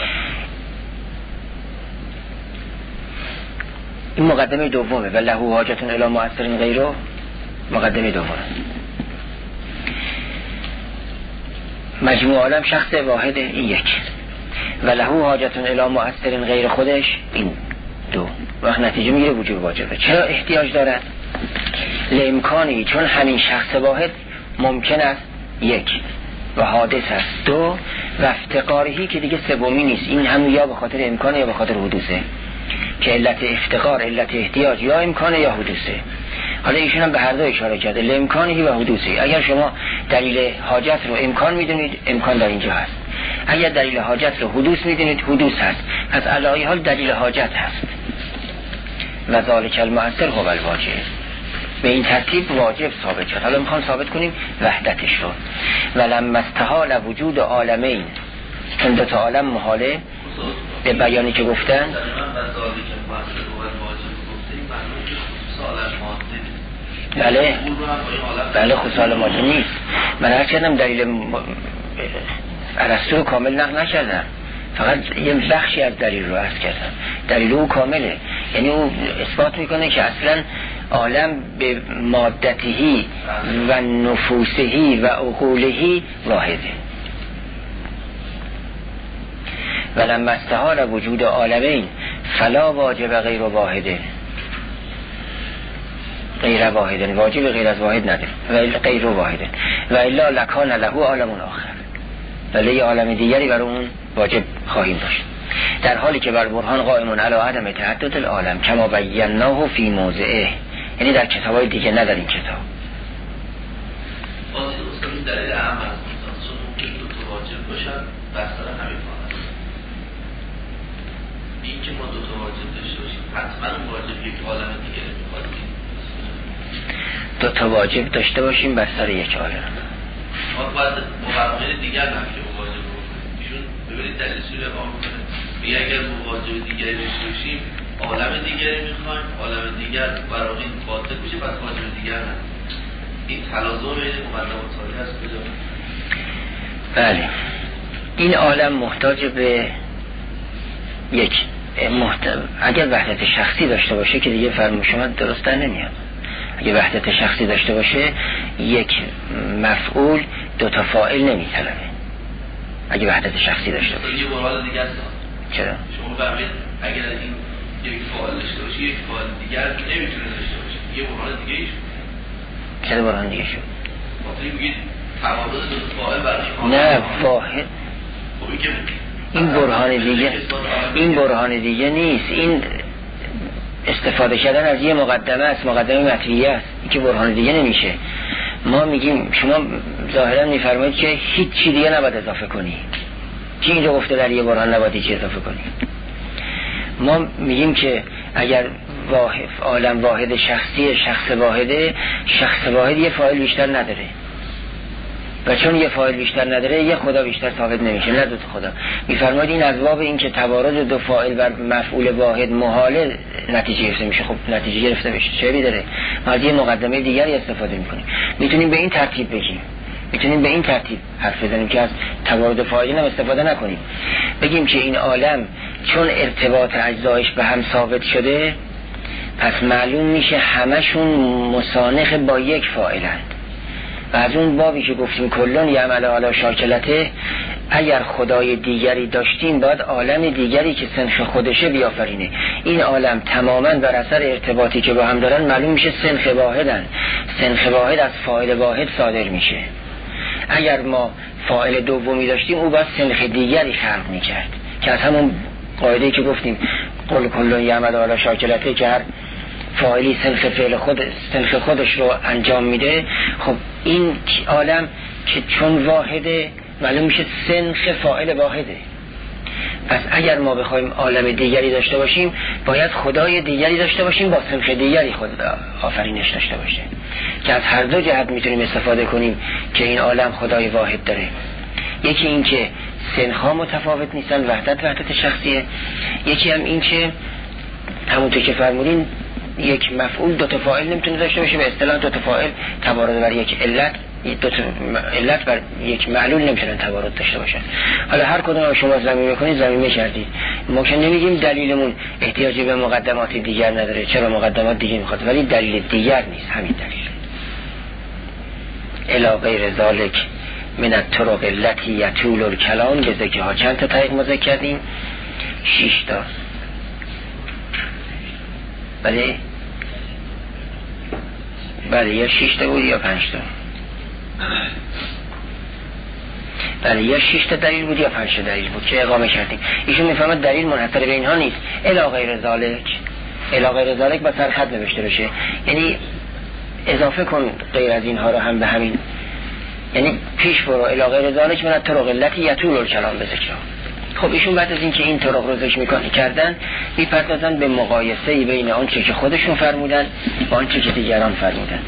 A: این مقدمه دومه و له حاجت الی مؤثر غیره، مقدمه دومه. مجموع عالم شخص واحده، این یک. و له حاجت الی مؤثر غیر خودش، این دو. وقت نتیجه میگیره وجوب واجبه. چرا احتیاج دارد؟ لامکانی، چون همین شخص واحد ممکن است یک و حادث است دو و افتقارهی که دیگه سومی نیست. این هم یا به خاطر امکانه یا به خاطر حدوثه، که علت افتقار علت احتیاج یا امکانه یا حدوثه. حالا ایشون هم به هر دو اشاره کرده، لامکانی و حدوثی. اگر شما دلیل حاجت رو امکان میدونید امکان در اینجا هست، اگر دلیل حاجت رو حدوث میدونید حدوث هست. پس علی حال دلیل حاجت هست و ذالک المؤثر هو الواجب. به این ترتیب واجب ثابت شد. حالا میخوام ثابت کنیم وحدتش رو. ولما استحال وجود عالمین، چون دو تا عالم محاله به بیانی که گفتن. بله خصوص ماده نیست. من هر چندم دلیل ارسطو رو کامل نقل نکردم، فقط یه بخشی از دلیل رو عرض کردم. دلیل او کامله، یعنی او اثبات میکنه که اصلا عالم به مادتهی و نفوسهی و عقولهی واحده. ولما استحال وجود عالمین فلا واجب غیر واحده، غیر واحده، واجب غیر از واحد نداره و غیر واحده و الا لکان له عالم آخر، ولی عالم دیگری برای اون واجب خواهیم داشت، در حالی که بر برهان قائمون علی عدم تعدد العالم کما بیناه فی موضعه، یعنی در کتابای دیگه نه در این کتاب.
B: واسه اصلا دلیل اهم است چون ممکن دو تا واجب باشن بستر همین فاند. این که ما دو تا واجب داشته باشیم حتما واجب یک عالم دیگه میخواد.
A: دو تا واجب داشته باشیم بستر یک عالم.
B: ما باید مقرمه دیگر نمیشه واجب رو. ایشون ببینید دلیل سوره قام میکنه. میگه اگر واجب دیگری داشته باشیم عالم دیگری میخوایم، عالم دیگر برای این باطل میشه، پس واجب دیگر نه. این تلازم بین مقدم و تاریخ هست کجا؟
A: بله، این عالم محتاج به یک اگر وحدت شخصی داشته باشه که دیگه فرمون شما درست در نمیاد. اگه وحدت شخصی داشته باشه یک مفعول دو تا فاعل نمیطلبه. اگه وحدت شخصی داشته باشه
B: یه برهان دیگه است.
A: چرا؟
B: شما فرمایید اگر این یک فاعل داشته باشه یک فاعل دیگر نمیتونه داشته باشه. یه برهان دیگه ایش.
A: چرا برهان دیگه شد؟
B: وقتی میگید تعارض دو تا فاعل برای
A: نه واحد.
B: خب که
A: این برهان دیگه نیست. این استفاده کردن از یه مقدمه است، مقدمه مطویه است، این که برهان دیگه نمیشه. ما میگیم شما ظاهرا میفرمایید که هیچ چی دیگه نباید اضافه کنی. کی اینجا گفته در یه برهان نباید چی اضافه کنی؟ ما میگیم که اگر عالم واحد شخصی، شخص واحده، شخص واحد یه فاعل بیشتر نداره و چون یه فاعل بیشتر نداره یه خدا بیشتر ثابت نمیشه، نه دو تا خدا. میفرماید این از باب این که توارد دو فاعل بر مفعول واحد محاله نتیجه گرفته میشه. خب نتیجه گرفته بشه چه داره؟ ما از یه مقدمه دیگری استفاده میکنیم. میتونیم به این ترتیب بگیم، میتونیم به این ترتیب حرف بزنیم که از توارد فاعل هم استفاده نکنیم. بگیم که این عالم چون ارتباط اجزایش به هم ثابت شده پس معلوم میشه همشون مسانخ با یک فاعلند. و از اون بابی که گفتیم کلون یعمل علی شاکلته، اگر خدای دیگری داشتیم باید عالم دیگری که سنخ خودشه بیافرینه. این عالم تماما بر اثر ارتباطی که با هم دارن معلوم میشه سنخ واحدن. سنخ واحد از فاعل واحد صادر میشه. اگر ما فاعل دومی داشتیم او باید سنخ دیگری خلق میکرد که از همون قاعده‌ای که گفتیم قل کلون یعمل علی شاکلته که هر فاعلی سنخ خودش رو انجام میده. خب این عالم که چون واحده معلوم میشه سنخ فاعل واحده. پس اگر ما بخوایم عالم دیگری داشته باشیم باید خدای دیگری داشته باشیم با سنخ دیگری خود آفرینش داشته باشه که از هر دو جهت میتونیم استفاده کنیم که این عالم خدای واحد داره. یکی این که سنخ‌ها متفاوت نیستن، وحدت شخصیه. یکی هم این که همونطور که فرمودین یک مفعول دو تا فاعل نمیتونه داشته باشه. به اصطلاح دو تا فاعل توارد بر یک علت، دو تا علت بر یک معلول نمیتونن توارد داشته باشن. حالا هر کدوم شما ضمیمه کنید ضمیمه کردید. ما که نمیگیم دلیلمون احتیاجی به مقدمات دیگر نداره، چرا مقدمات دیگه میخواد، ولی دلیل دیگر نیست، همین دلیل. الی غیر ذالک من الطرق التي یطول الکلام، به ذکر ها چند تا طریق مذکر کردیم؟ 6 تا. بله یا 6 تا بود یا 5 تا. بله یا 6 تا دلیل بود یا 5 تا دلیل بود که اقامه کردیم. ایشون میفهمد دلیل منحصر به اینها نیست. الی غیر ذالک با سر خط نوشته بشه، یعنی اضافه کن غیر از اینها رو هم به همین، یعنی پیش برو الی غیر ذالک من الطرق التي یطول الکلام به ذکر. خب ایشون بعد از اینکه این طرق رو ذکر کردن میپردازن به مقایسه بین آنچه که خودشون فرمودن با آنچه که دیگران فرمودن.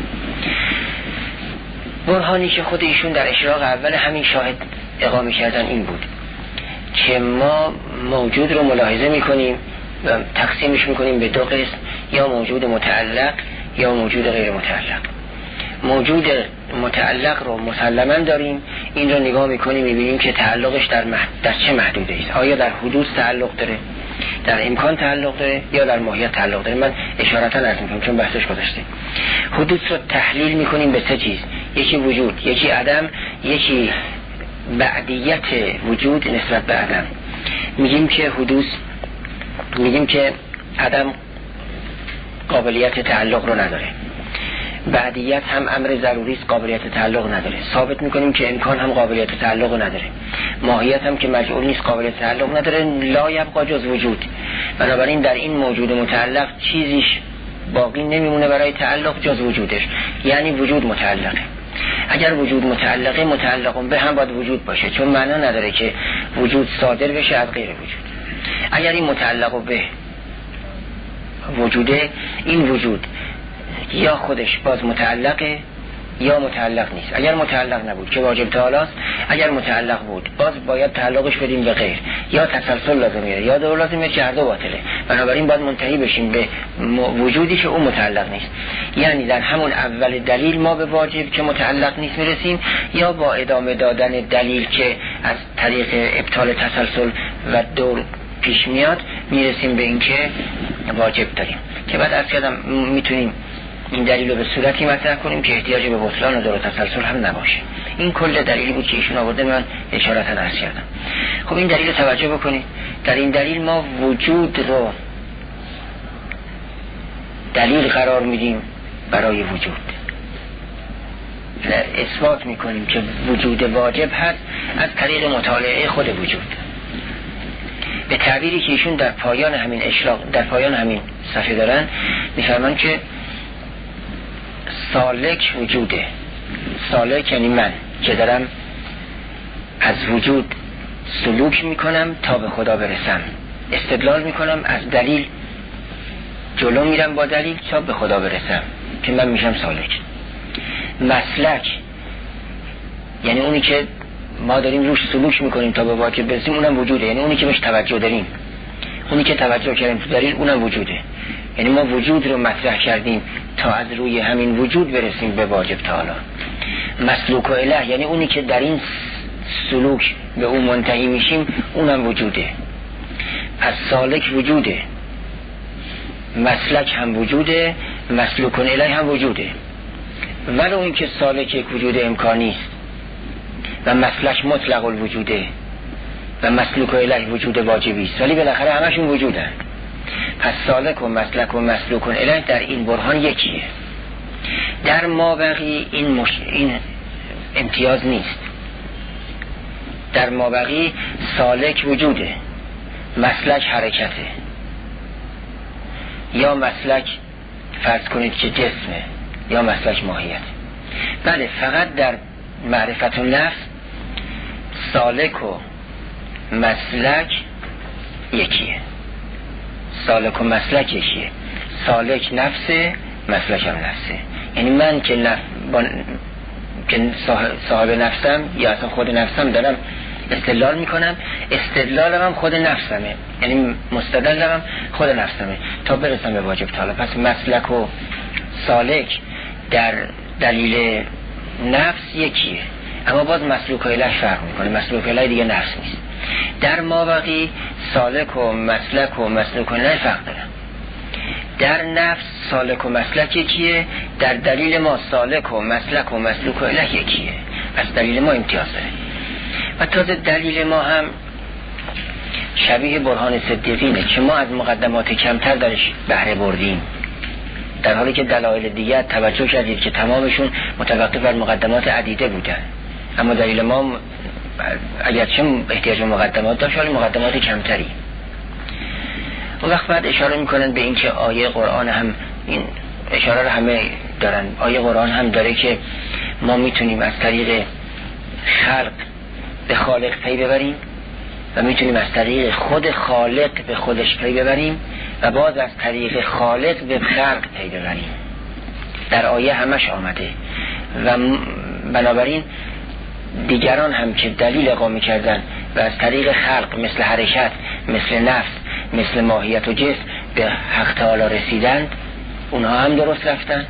A: برهانی که خود ایشون در اشراق اول همین شاهد اقامه کردن این بود که ما موجود رو ملاحظه میکنیم و تقسیمش میکنیم به دو قسم، یا موجود متعلق یا موجود غیر متعلق. موجود متعلق رو مسلما داریم، این رو نگاه میکنیم میبینیم که تعلقش در چه محدوده است. آیا در حدوث تعلق داره، در امکان تعلق داره، یا در ماهیت تعلق داره. من اشارتا عرض میکنم چون بحثش گذاشتیم. حدوث رو تحلیل میکنیم به سه چیز: یکی وجود، یکی عدم، یکی بعدیت وجود نسبت به عدم. میگیم که حدوث، میگیم که عدم قابلیت تعلق رو نداره، بعدیت هم امر ضروری است قابلیت تعلق نداره، ثابت میکنیم که امکان هم قابلیت تعلق نداره، ماهیت هم که مجعول نیست قابلیت تعلق نداره، لا یبقا جز وجود. بنابراین در این موجود متعلق چیزیش باقی نمیمونه برای تعلق جز وجودش، یعنی وجود متعلقه. اگر وجود متعلقه، متعلق به هم باید وجود باشه، چون معنا نداره که وجود صادر بشه از غیر وجود. اگر این متعلق به وجوده، این وجود یا خودش باز متعلقه یا متعلق نیست. اگر متعلق نبود که واجب تعالی است، اگر متعلق بود باز باید تعلقش بدیم به غیر، یا تسلسل لازمه یا دو لازمه، که هر دو باطله. بنابراین باید منتهی بشیم به وجودی که اون متعلق نیست. یعنی در همون اول دلیل ما به واجب که متعلق نیست میرسیم، یا با ادامه دادن دلیل که از طریق ابطال تسلسل و دور پیش میاد میرسیم به این که واجب داریم، که بعد از کردم میتونیم این دلیل رو به صورتی مطرح کنیم که احتیاج به بطلان و دور و تسلسل هم نباشه. این کل دلیلی بود که ایشون آورده، من اشارتا عرض کردم. خب این دلیل رو توجه بکنید. در این دلیل ما وجود رو دلیل قرار میدیم برای وجود، اثبات میکنیم که وجود واجب هست از طریق مطالعه خود وجود. به تعبیری که ایشون در پایان همین اشراق، در پایان همین صفحه دارن، میفرمان که سالک وجوده. سالک یعنی من که دارم از وجود سلوک میکنم تا به خدا برسم، استدلال میکنم از دلیل، جلو میرم با دلیل تا به خدا برسم، که من میشم سالک. مسلک یعنی اونی که ما داریم روش سلوک میکنیم تا به واجب برسیم، اونم وجوده، یعنی اونی که بهش توجه داریم، اونی که توجه کردیم تو دلیل، اونم وجوده. یعنی ما وجود رو مطرح کردیم تا از روی همین وجود برسیم به واجب تعالی. مسلوک و اله یعنی اونی که در این سلوک به اون منتهی میشیم، اونم وجوده. پس سالک وجوده، مسلک هم وجوده، مسلوک و اله هم وجوده. ولو این که سالک یک وجود امکانی است و مسلک مطلق الوجوده و مسلوک و اله وجود واجبی است، ولی بالاخره همشون وجودن. پس سالک و مسلک و مسلوک و اله در این برهان یکیه. در مابقی این امتیاز نیست. در مابقی سالک وجوده، مسلک حرکته، یا مسلک فرض کنید که جسمه، یا مسلک ماهیت. بله، فقط در معرفت النفس سالک و مسلک یکیه. سالک و مسلک یکیه. سالک نفسه، مسلک هم نفسه. یعنی من که که صاحب نفسم یا اصلا خود نفسم دارم استدلال میکنم، استدلالم هم خود نفسمه، یعنی مستدلم خود نفسمه تا برسم به واجب تعالی. پس مسلک و سالک در دلیل نفس یکیه، اما باز مسلوک و اله فرق میکنه. مسلوک و اله دیگه نفس نیست. در مابقی سالک و مسلک و مسلوک و اله فرق دارن. در نفس سالک و مسلک یکیه، در دلیل ما سالک و مسلک و مسلوک و اله یکیه. پس دلیل ما امتیاز داره. و تازه دلیل ما هم شبیه برهان صدیقینه که ما از مقدمات کمتر درش بهره بردیم، در حالی که دلایل دیگر توجه کردید که تمامشون متوقف بر مقدمات عدیده بودن. اما دلیل ما اگرچه احتیاج به مقدمات داشت، ولی مقدمات کمتری. اون وقت بعد اشاره میکنن به این که آیه قرآن هم این اشاره رو همه دارن. آیه قرآن هم داره که ما میتونیم از طریق خلق به خالق پی ببریم و میتونیم از طریق خود خالق به خودش پی ببریم و باز از طریق خالق به خلق پی ببریم. در آیه همش آمده. و بنابراین دیگران هم که دلیل اقامه کردن و از طریق خلق مثل حرکت، مثل نفس، مثل ماهیت و جسم به حق تعالی رسیدند، اونها هم درست رفتن.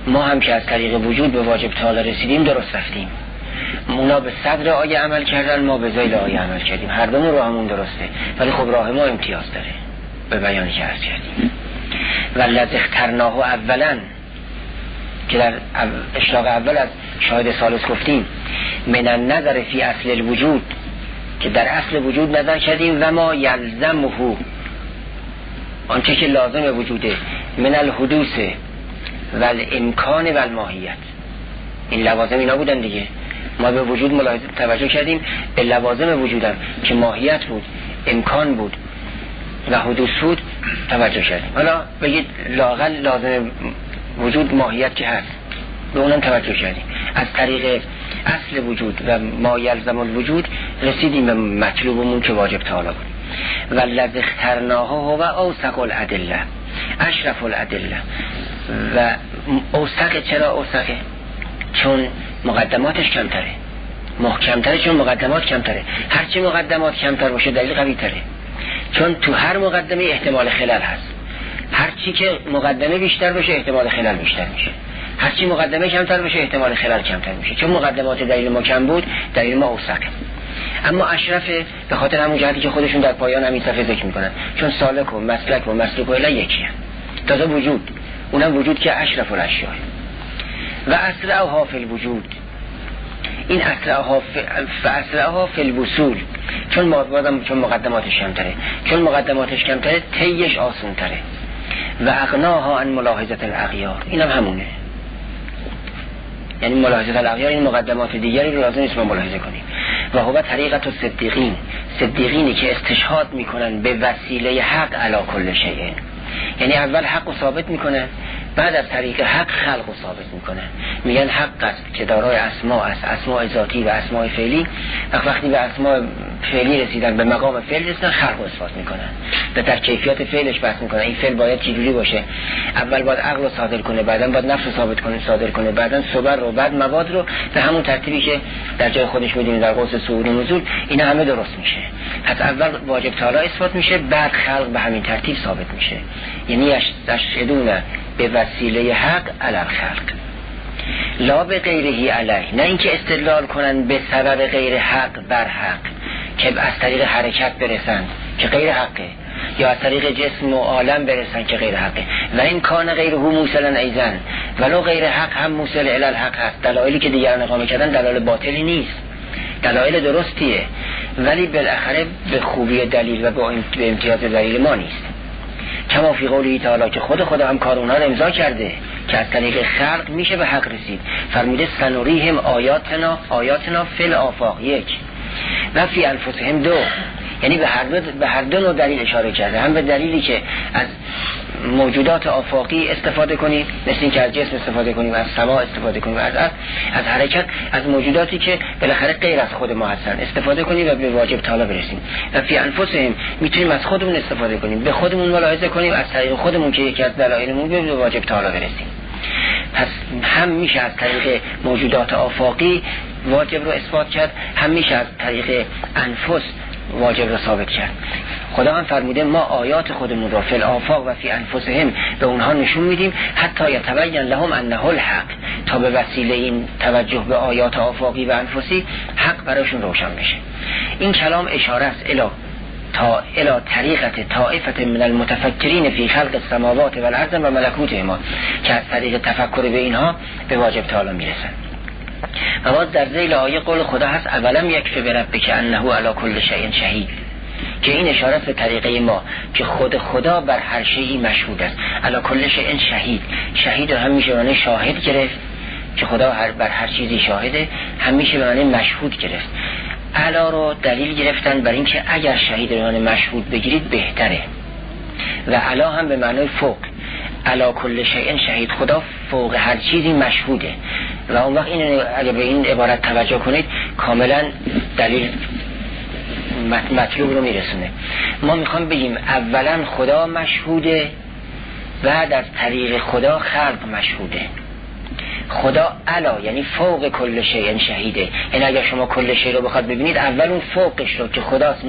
A: ما هم که از طریق وجود به واجب تعالی رسیدیم درست رفتیم. اونا به صدر آیه عمل کردن، ما به ذیل آیه عمل کردیم. هر دومون راهمون درسته، ولی خب راه ما امتیاز داره به بیانی که عرض کردیم. والذی اخترناه اولا که در اشراق اول از شاهد ثالث گفتیم، من النظر فی اصل الوجود که در اصل وجود نظر کردیم و ما یلزمه آنچه که لازم وجوده، من الحدوث و الامکان و الماهیت. این لوازم اینا بودن دیگه. ما به وجود ملاحظه توجه کردیم، به لوازم وجودم که ماهیت بود، امکان بود و حدوث بود توجه کردیم. حالا بگید لااقل لازم وجود ماهیت که هست، به اونم توجه کردیم. از طریق اصل وجود و ما یلزم الوجود رسیدیم به مطلوبمون که واجب تعالی بود. والذی اخترناه هو اوثق الادله، اشرف الادله. و اوثق چرا اوثقه؟ چون مقدماتش کمتره، محکمتره، چون مقدمات کمتره. هرچی مقدمات کمتر باشه دلیل قوی تره، چون تو هر مقدمه احتمال خلل هست. هرچی که مقدمه بیشتر باشه احتمال خلل بیشتر میشه، هرچی مقدمه کمتر باشه احتمال خلل کمتر میشه. چون مقدمات دلیل ما کم بود، دلیل ما اوثقه. اما اشرفه به خاطر همون جهتی که خودشون در پایان همین صفحه ذکر میکنن، چون سالک و مسلک و مسلوک و الی یکیه. تازه وجود، اونم وجود که اشرف الاشیاء. و اسرعها فی الوجود، این اسرعها فی الوصول، چون مقدماتش کمتره، چون مقدماتش کمتره طیش آسان تره. و اغناها عن ملاحظه الاغیار، اینم همونه. یعنی ملاحظه الاغیار این مقدمات دیگری رو لازم نیست ما ملاحظه کنیم. و هو طریقت الصدیقین، صدیقینی که استشهاد میکنن به وسیله حق علی کل شیء. یعنی اول حق رو ثابت میکنه، بعد از طریق حق خلق رو ثابت میکنه. میگن حق است که دارای اسماء است، اسماء ذاتی و اسماء فعلی. وقتی به اسماء فعلی رسیدن، به مقام فعل رسیدن، خلق رو اثبات میکنن و در کیفیت فعلش بحث میکنن. این فعل باید چجوری باشه؟ اول باید عقل رو صادر کنه، بعدا باید نفس رو صادر کنه، بعدا صبر رو، بعد مواد رو، به همون ترتیبی که در جای خودش میدونید در قوس صعود و نزول. اینا همه درست میشه. پس اول واجب تعالی اثبات میشه، بعد خلق به همین ترتیب ثابت میشه. یعنی اشهدون به وسیله حق علی الخلق لا به غیرهی علیه، نه اینکه استدلال کنن به سبب غیر حق بر حق که از طریق حرکت برسن که غیر حقه، یا از طریق جسم و عالم برسن که غیر حقه. و این کان غیره موصلا ایزن، ولو غیر حق هم موصل الی الحق هست. دلایلی که دیگران اقامه کردن دلایل باطلی نیست، دلایل درستیه، ولی بالاخره به خوبی دلیل و به امتیاز دلیل ما نیست. کما فی قوله تعالی که خدا هم کار اونها رو امضا کرده که از طریق خلق میشه به حق رسید. فرموده سنوریهم آیاتنا فی الآفاق، یک، و فی انفسهم، دو. یعنی به هر دو نوع دلیل اشاره کرده. هم به دلیلی که از موجودات آفاقی استفاده کنیم، مثل این که از جسم استفاده کنیم، از سما استفاده کنیم، از حرکت، از موجوداتی که بالاخره غیر از خود ما هستن استفاده کنیم و به واجب تعالی برسیم. و فی انفسهم میتونیم از خودمون استفاده کنیم، به خودمون ملاحظه کنیم، از طریق خودمون که یکی از دلایلمون به واجب تعالی برسیم. پس هم میشه از طریق موجودات آفاقی واجب رو اثبات کرد، هم میشه از طریق انفس واجب رو ثابت کرد. خدا هم فرموده ما آیات خودمون را فی الآفاق و فی انفسهم به اونها نشون میدیم حتی یتبین لهم انه الحق، تا به وسیله این توجه به آیات آفاقی و انفسی حق براشون روشن بشه. این کلام اشاره است الی طریقت طائفه من المتفکرین فی خلق السماوات و الارض و ملکوتهما، که از طریق تفکر به اینها به واجب تعالی میرسن. و باز در ذیل آیه قول خدا هست اولم یکفی بربک انه علی کل شیء شهید، که این اشاره به طریقه ما که خدا بر هر شیئی مشهود است. علی کل شیء شهید هم میشه معنی شاهد گرفت که خدا بر هر چیزی شاهده، هم میشه معنی مشهود گرفت. علا رو دلیل گرفتن بر این که اگر شهید به معنی مشهود بگیرید بهتره، و علا هم به معنی فوق. علا کل شیء شهید، خدا فوق هر چیزی مشهوده. و اون وقت اگر به این عبارت توجه کنید کاملا دلیل مطلوب رو میرسونه. ما میخوام بگیم اولا خدا مشهوده، بعد از طریق خدا خلق مشهوده. خدا علا یعنی فوق کل شیء شهیده. یعنی اگر شما کل شیء رو بخواد ببینید اول اون فوقش رو که خداست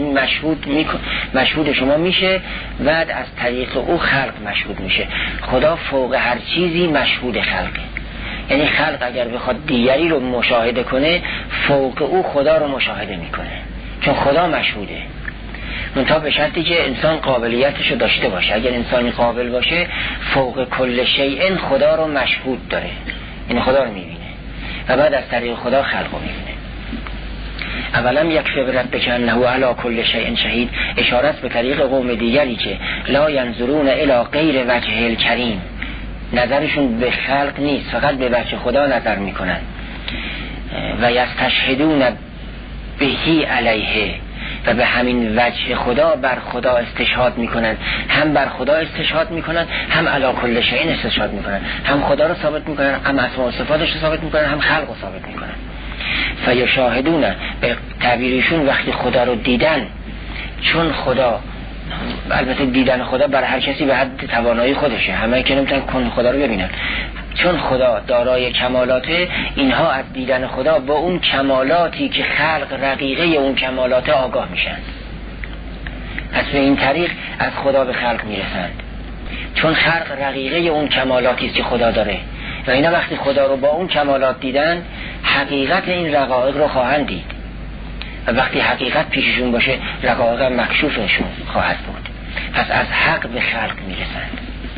A: مشهود شما میشه، بعد از طریق او خلق مشهود میشه. خدا فوق هر چیزی مشهود خلقه. یعنی خلق اگر بخواد دیگری رو مشاهده کنه فوق او خدا رو مشاهده میکنه، چون خدا مشهوده. منتها به شرطی که انسان قابلیتش رو داشته باشه. اگر انسانی قابل باشه فوق کل شیء خدا رو مشهود داره، یعنی خدا رو میبینه و بعد از طریق خدا خلق رو میبینه. اولم یکفی بربک انه علی کل شیء شهید، اشارت به طریق قوم دیگری که لا ینظرون الی غیر وجه الکریم، نظرشون به خلق نیست، فقط به وجه خدا نظر میکنن. و یستشهدون بهی علیه، و به همین وجه خدا بر خدا استشهاد میکنن، هم بر خدا استشهاد میکنن، هم علی کل شیء استشهاد میکنن، هم خدا رو ثابت میکنن، هم اسماء و صفاتش رو ثابت میکنن، هم خلق رو ثابت میکنن. فیشاهدون، به تعبیرشون وقتی خدا رو دیدن، چون خدا، البته دیدن خدا بر هر کسی به حد توانایی خودشه، همه که نمیتونن خدا رو ببینن، چون خدا دارای کمالاته، اینها از دیدن خدا با اون کمالاتی که خلق رقیقه اون کمالات آگاه میشن. پس به این طریق از خدا به خلق میرسند، چون خلق رقیقه اون کمالاتی است که خدا داره و اینا وقتی خدا رو با اون کمالات دیدن حقیقت این رقایق رو خواهند دید و وقتی حقیقت پیششون باشه رقایق مکشوفشون خواهد بود. پس از حق به خلق میرسند.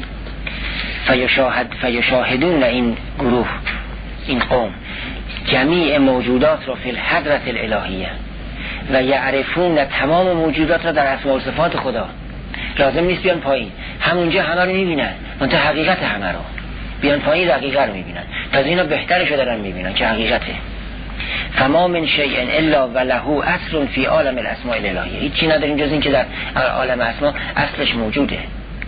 A: فیشاهدون، این گروه، این قوم، جمیع موجودات را فی الحضرة الالهیه و یعرفون تمام موجودات را در اسماء و صفات خدا. لازم نیست بیان پایین، همونجا همه رو میبینن، منتها حقیقت همه رو. بیان پایین رقیقه رو میبینن، تازه اینا بهترشو دارن میبینن که حقیقته. فما من شیء الا وله اصل فی عالم الاسماء الالهیه، هیچ چیزی نداریم جز این که در عالم اسما اصلش موجوده،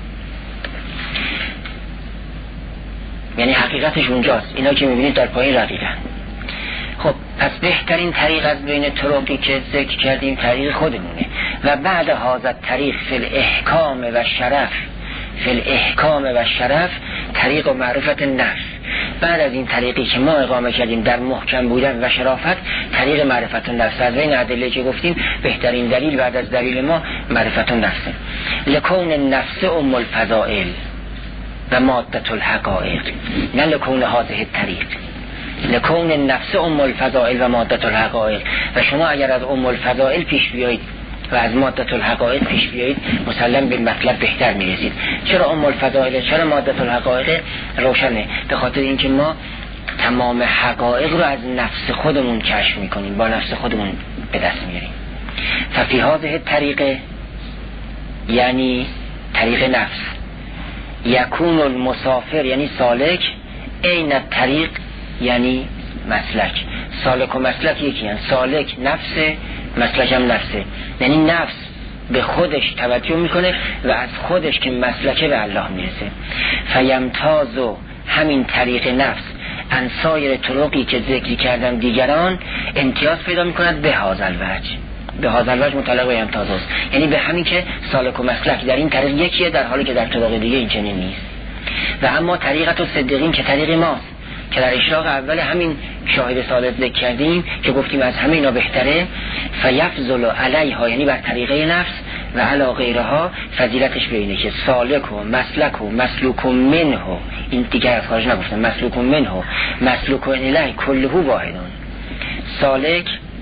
A: یعنی حقیقتش اونجاست. اینا که میبینید در پایین رقیقه. خب پس بهترین طریق از بین طرقی که ذکر کردیم طریق خودمونه. و بعد هذا طریق فی الاحکام و شرف، فی الاحکام و شرف طریق و معرفت نفس. بعد از این طریقی که ما اقامه کردیم در محکم بودن و شرافت، طریق معرفت نفس. از بین ادله که گفتیم بهترین دلیل بعد از دلیل ما معرفت نفس. لکون النفس ام الفضائل و مادة الحقائق، نه لکون هذه الطریق. لکون النفس ام الفضائل و مادة الحقائق. و شما اگر از ام الفضائل پیش بیایید و از مادة الحقائق پیش بیایید مسلم به مطلب بهتر میرسید. چرا ام الفضائل، چرا مادة الحقائق؟ روشنه، به خاطر اینکه ما تمام حقایق رو از نفس خودمون کشف میکنیم، با نفس خودمون به دست میاریم. ففی هذه الطریق، یعنی طریق نفس، یکون المسافر یعنی سالک، عین الطریق یعنی مسلک. سالک و مسلک یکی هست، سالک نفسه، مسلک هم نفسه، یعنی نفس به خودش توجه میکنه و از خودش که مسلکه به الله میرسه. فیمتازو، همین طریق نفس، ان سایر طرقی که ذکر کردم دیگران امتیاز پیدا میکند به هذا الوجه. به هذا الوجه متعلق به امتیاز است، یعنی به همین که سالک و مسلک در این طریق یکیه، در حالی که در طرق دیگه این چنین نیست. و اما طریقت الصدیقین که طریق ماست، که در اشراق اول همین شاهد صادق ذکر کردیم که گفتیم از همه اینا بهتره. فیفضل علیها، یعنی بر طریقه نفس، و علی غیرها فضیلتش به اینه که سالک و مسلک و مسلوک منه، این دیگه از خارج نگفتم، مسلوک منه مسلوک الیه کله واحدون. سالک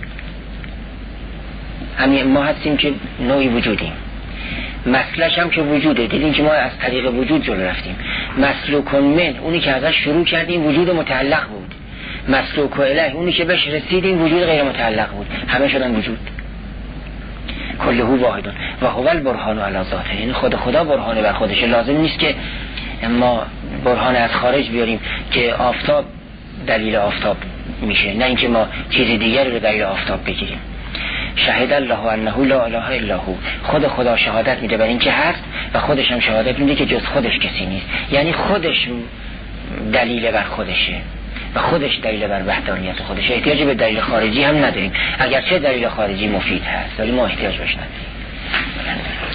A: همین ما هستیم که نوعی وجودیم، مسلک هم که وجوده، دیدیم که ما از طریق وجود جلو رفتیم. مسلوک من، اونی که ازش شروع کردیم وجود متعلق بود. مسلوک الیه، اونی که بهش رسیدیم وجود غیر متعلق بود. همه شدن وجود. کله واحدون و هو البرهان علی ذاته، یعنی خود خدا برهانه بر خودش. لازم نیست که ما برهان از خارج بیاریم که آفتاب دلیل آفتاب میشه، نه اینکه ما چیز دیگری رو دلیل آفتاب بگیریم. شهد الله انه لا اله الا هو، خود خدا شهادت میده بر اینکه هست و خودش هم شهادت میده که جز خودش کسی نیست، یعنی خودش دلیل بر خودشه و خودش دلیل بر وحدانیت خودشه. احتیاج به دلیل خارجی هم نداریم، اگرچه دلیل خارجی مفید هست ولی ما احتیاج بهش نداریم.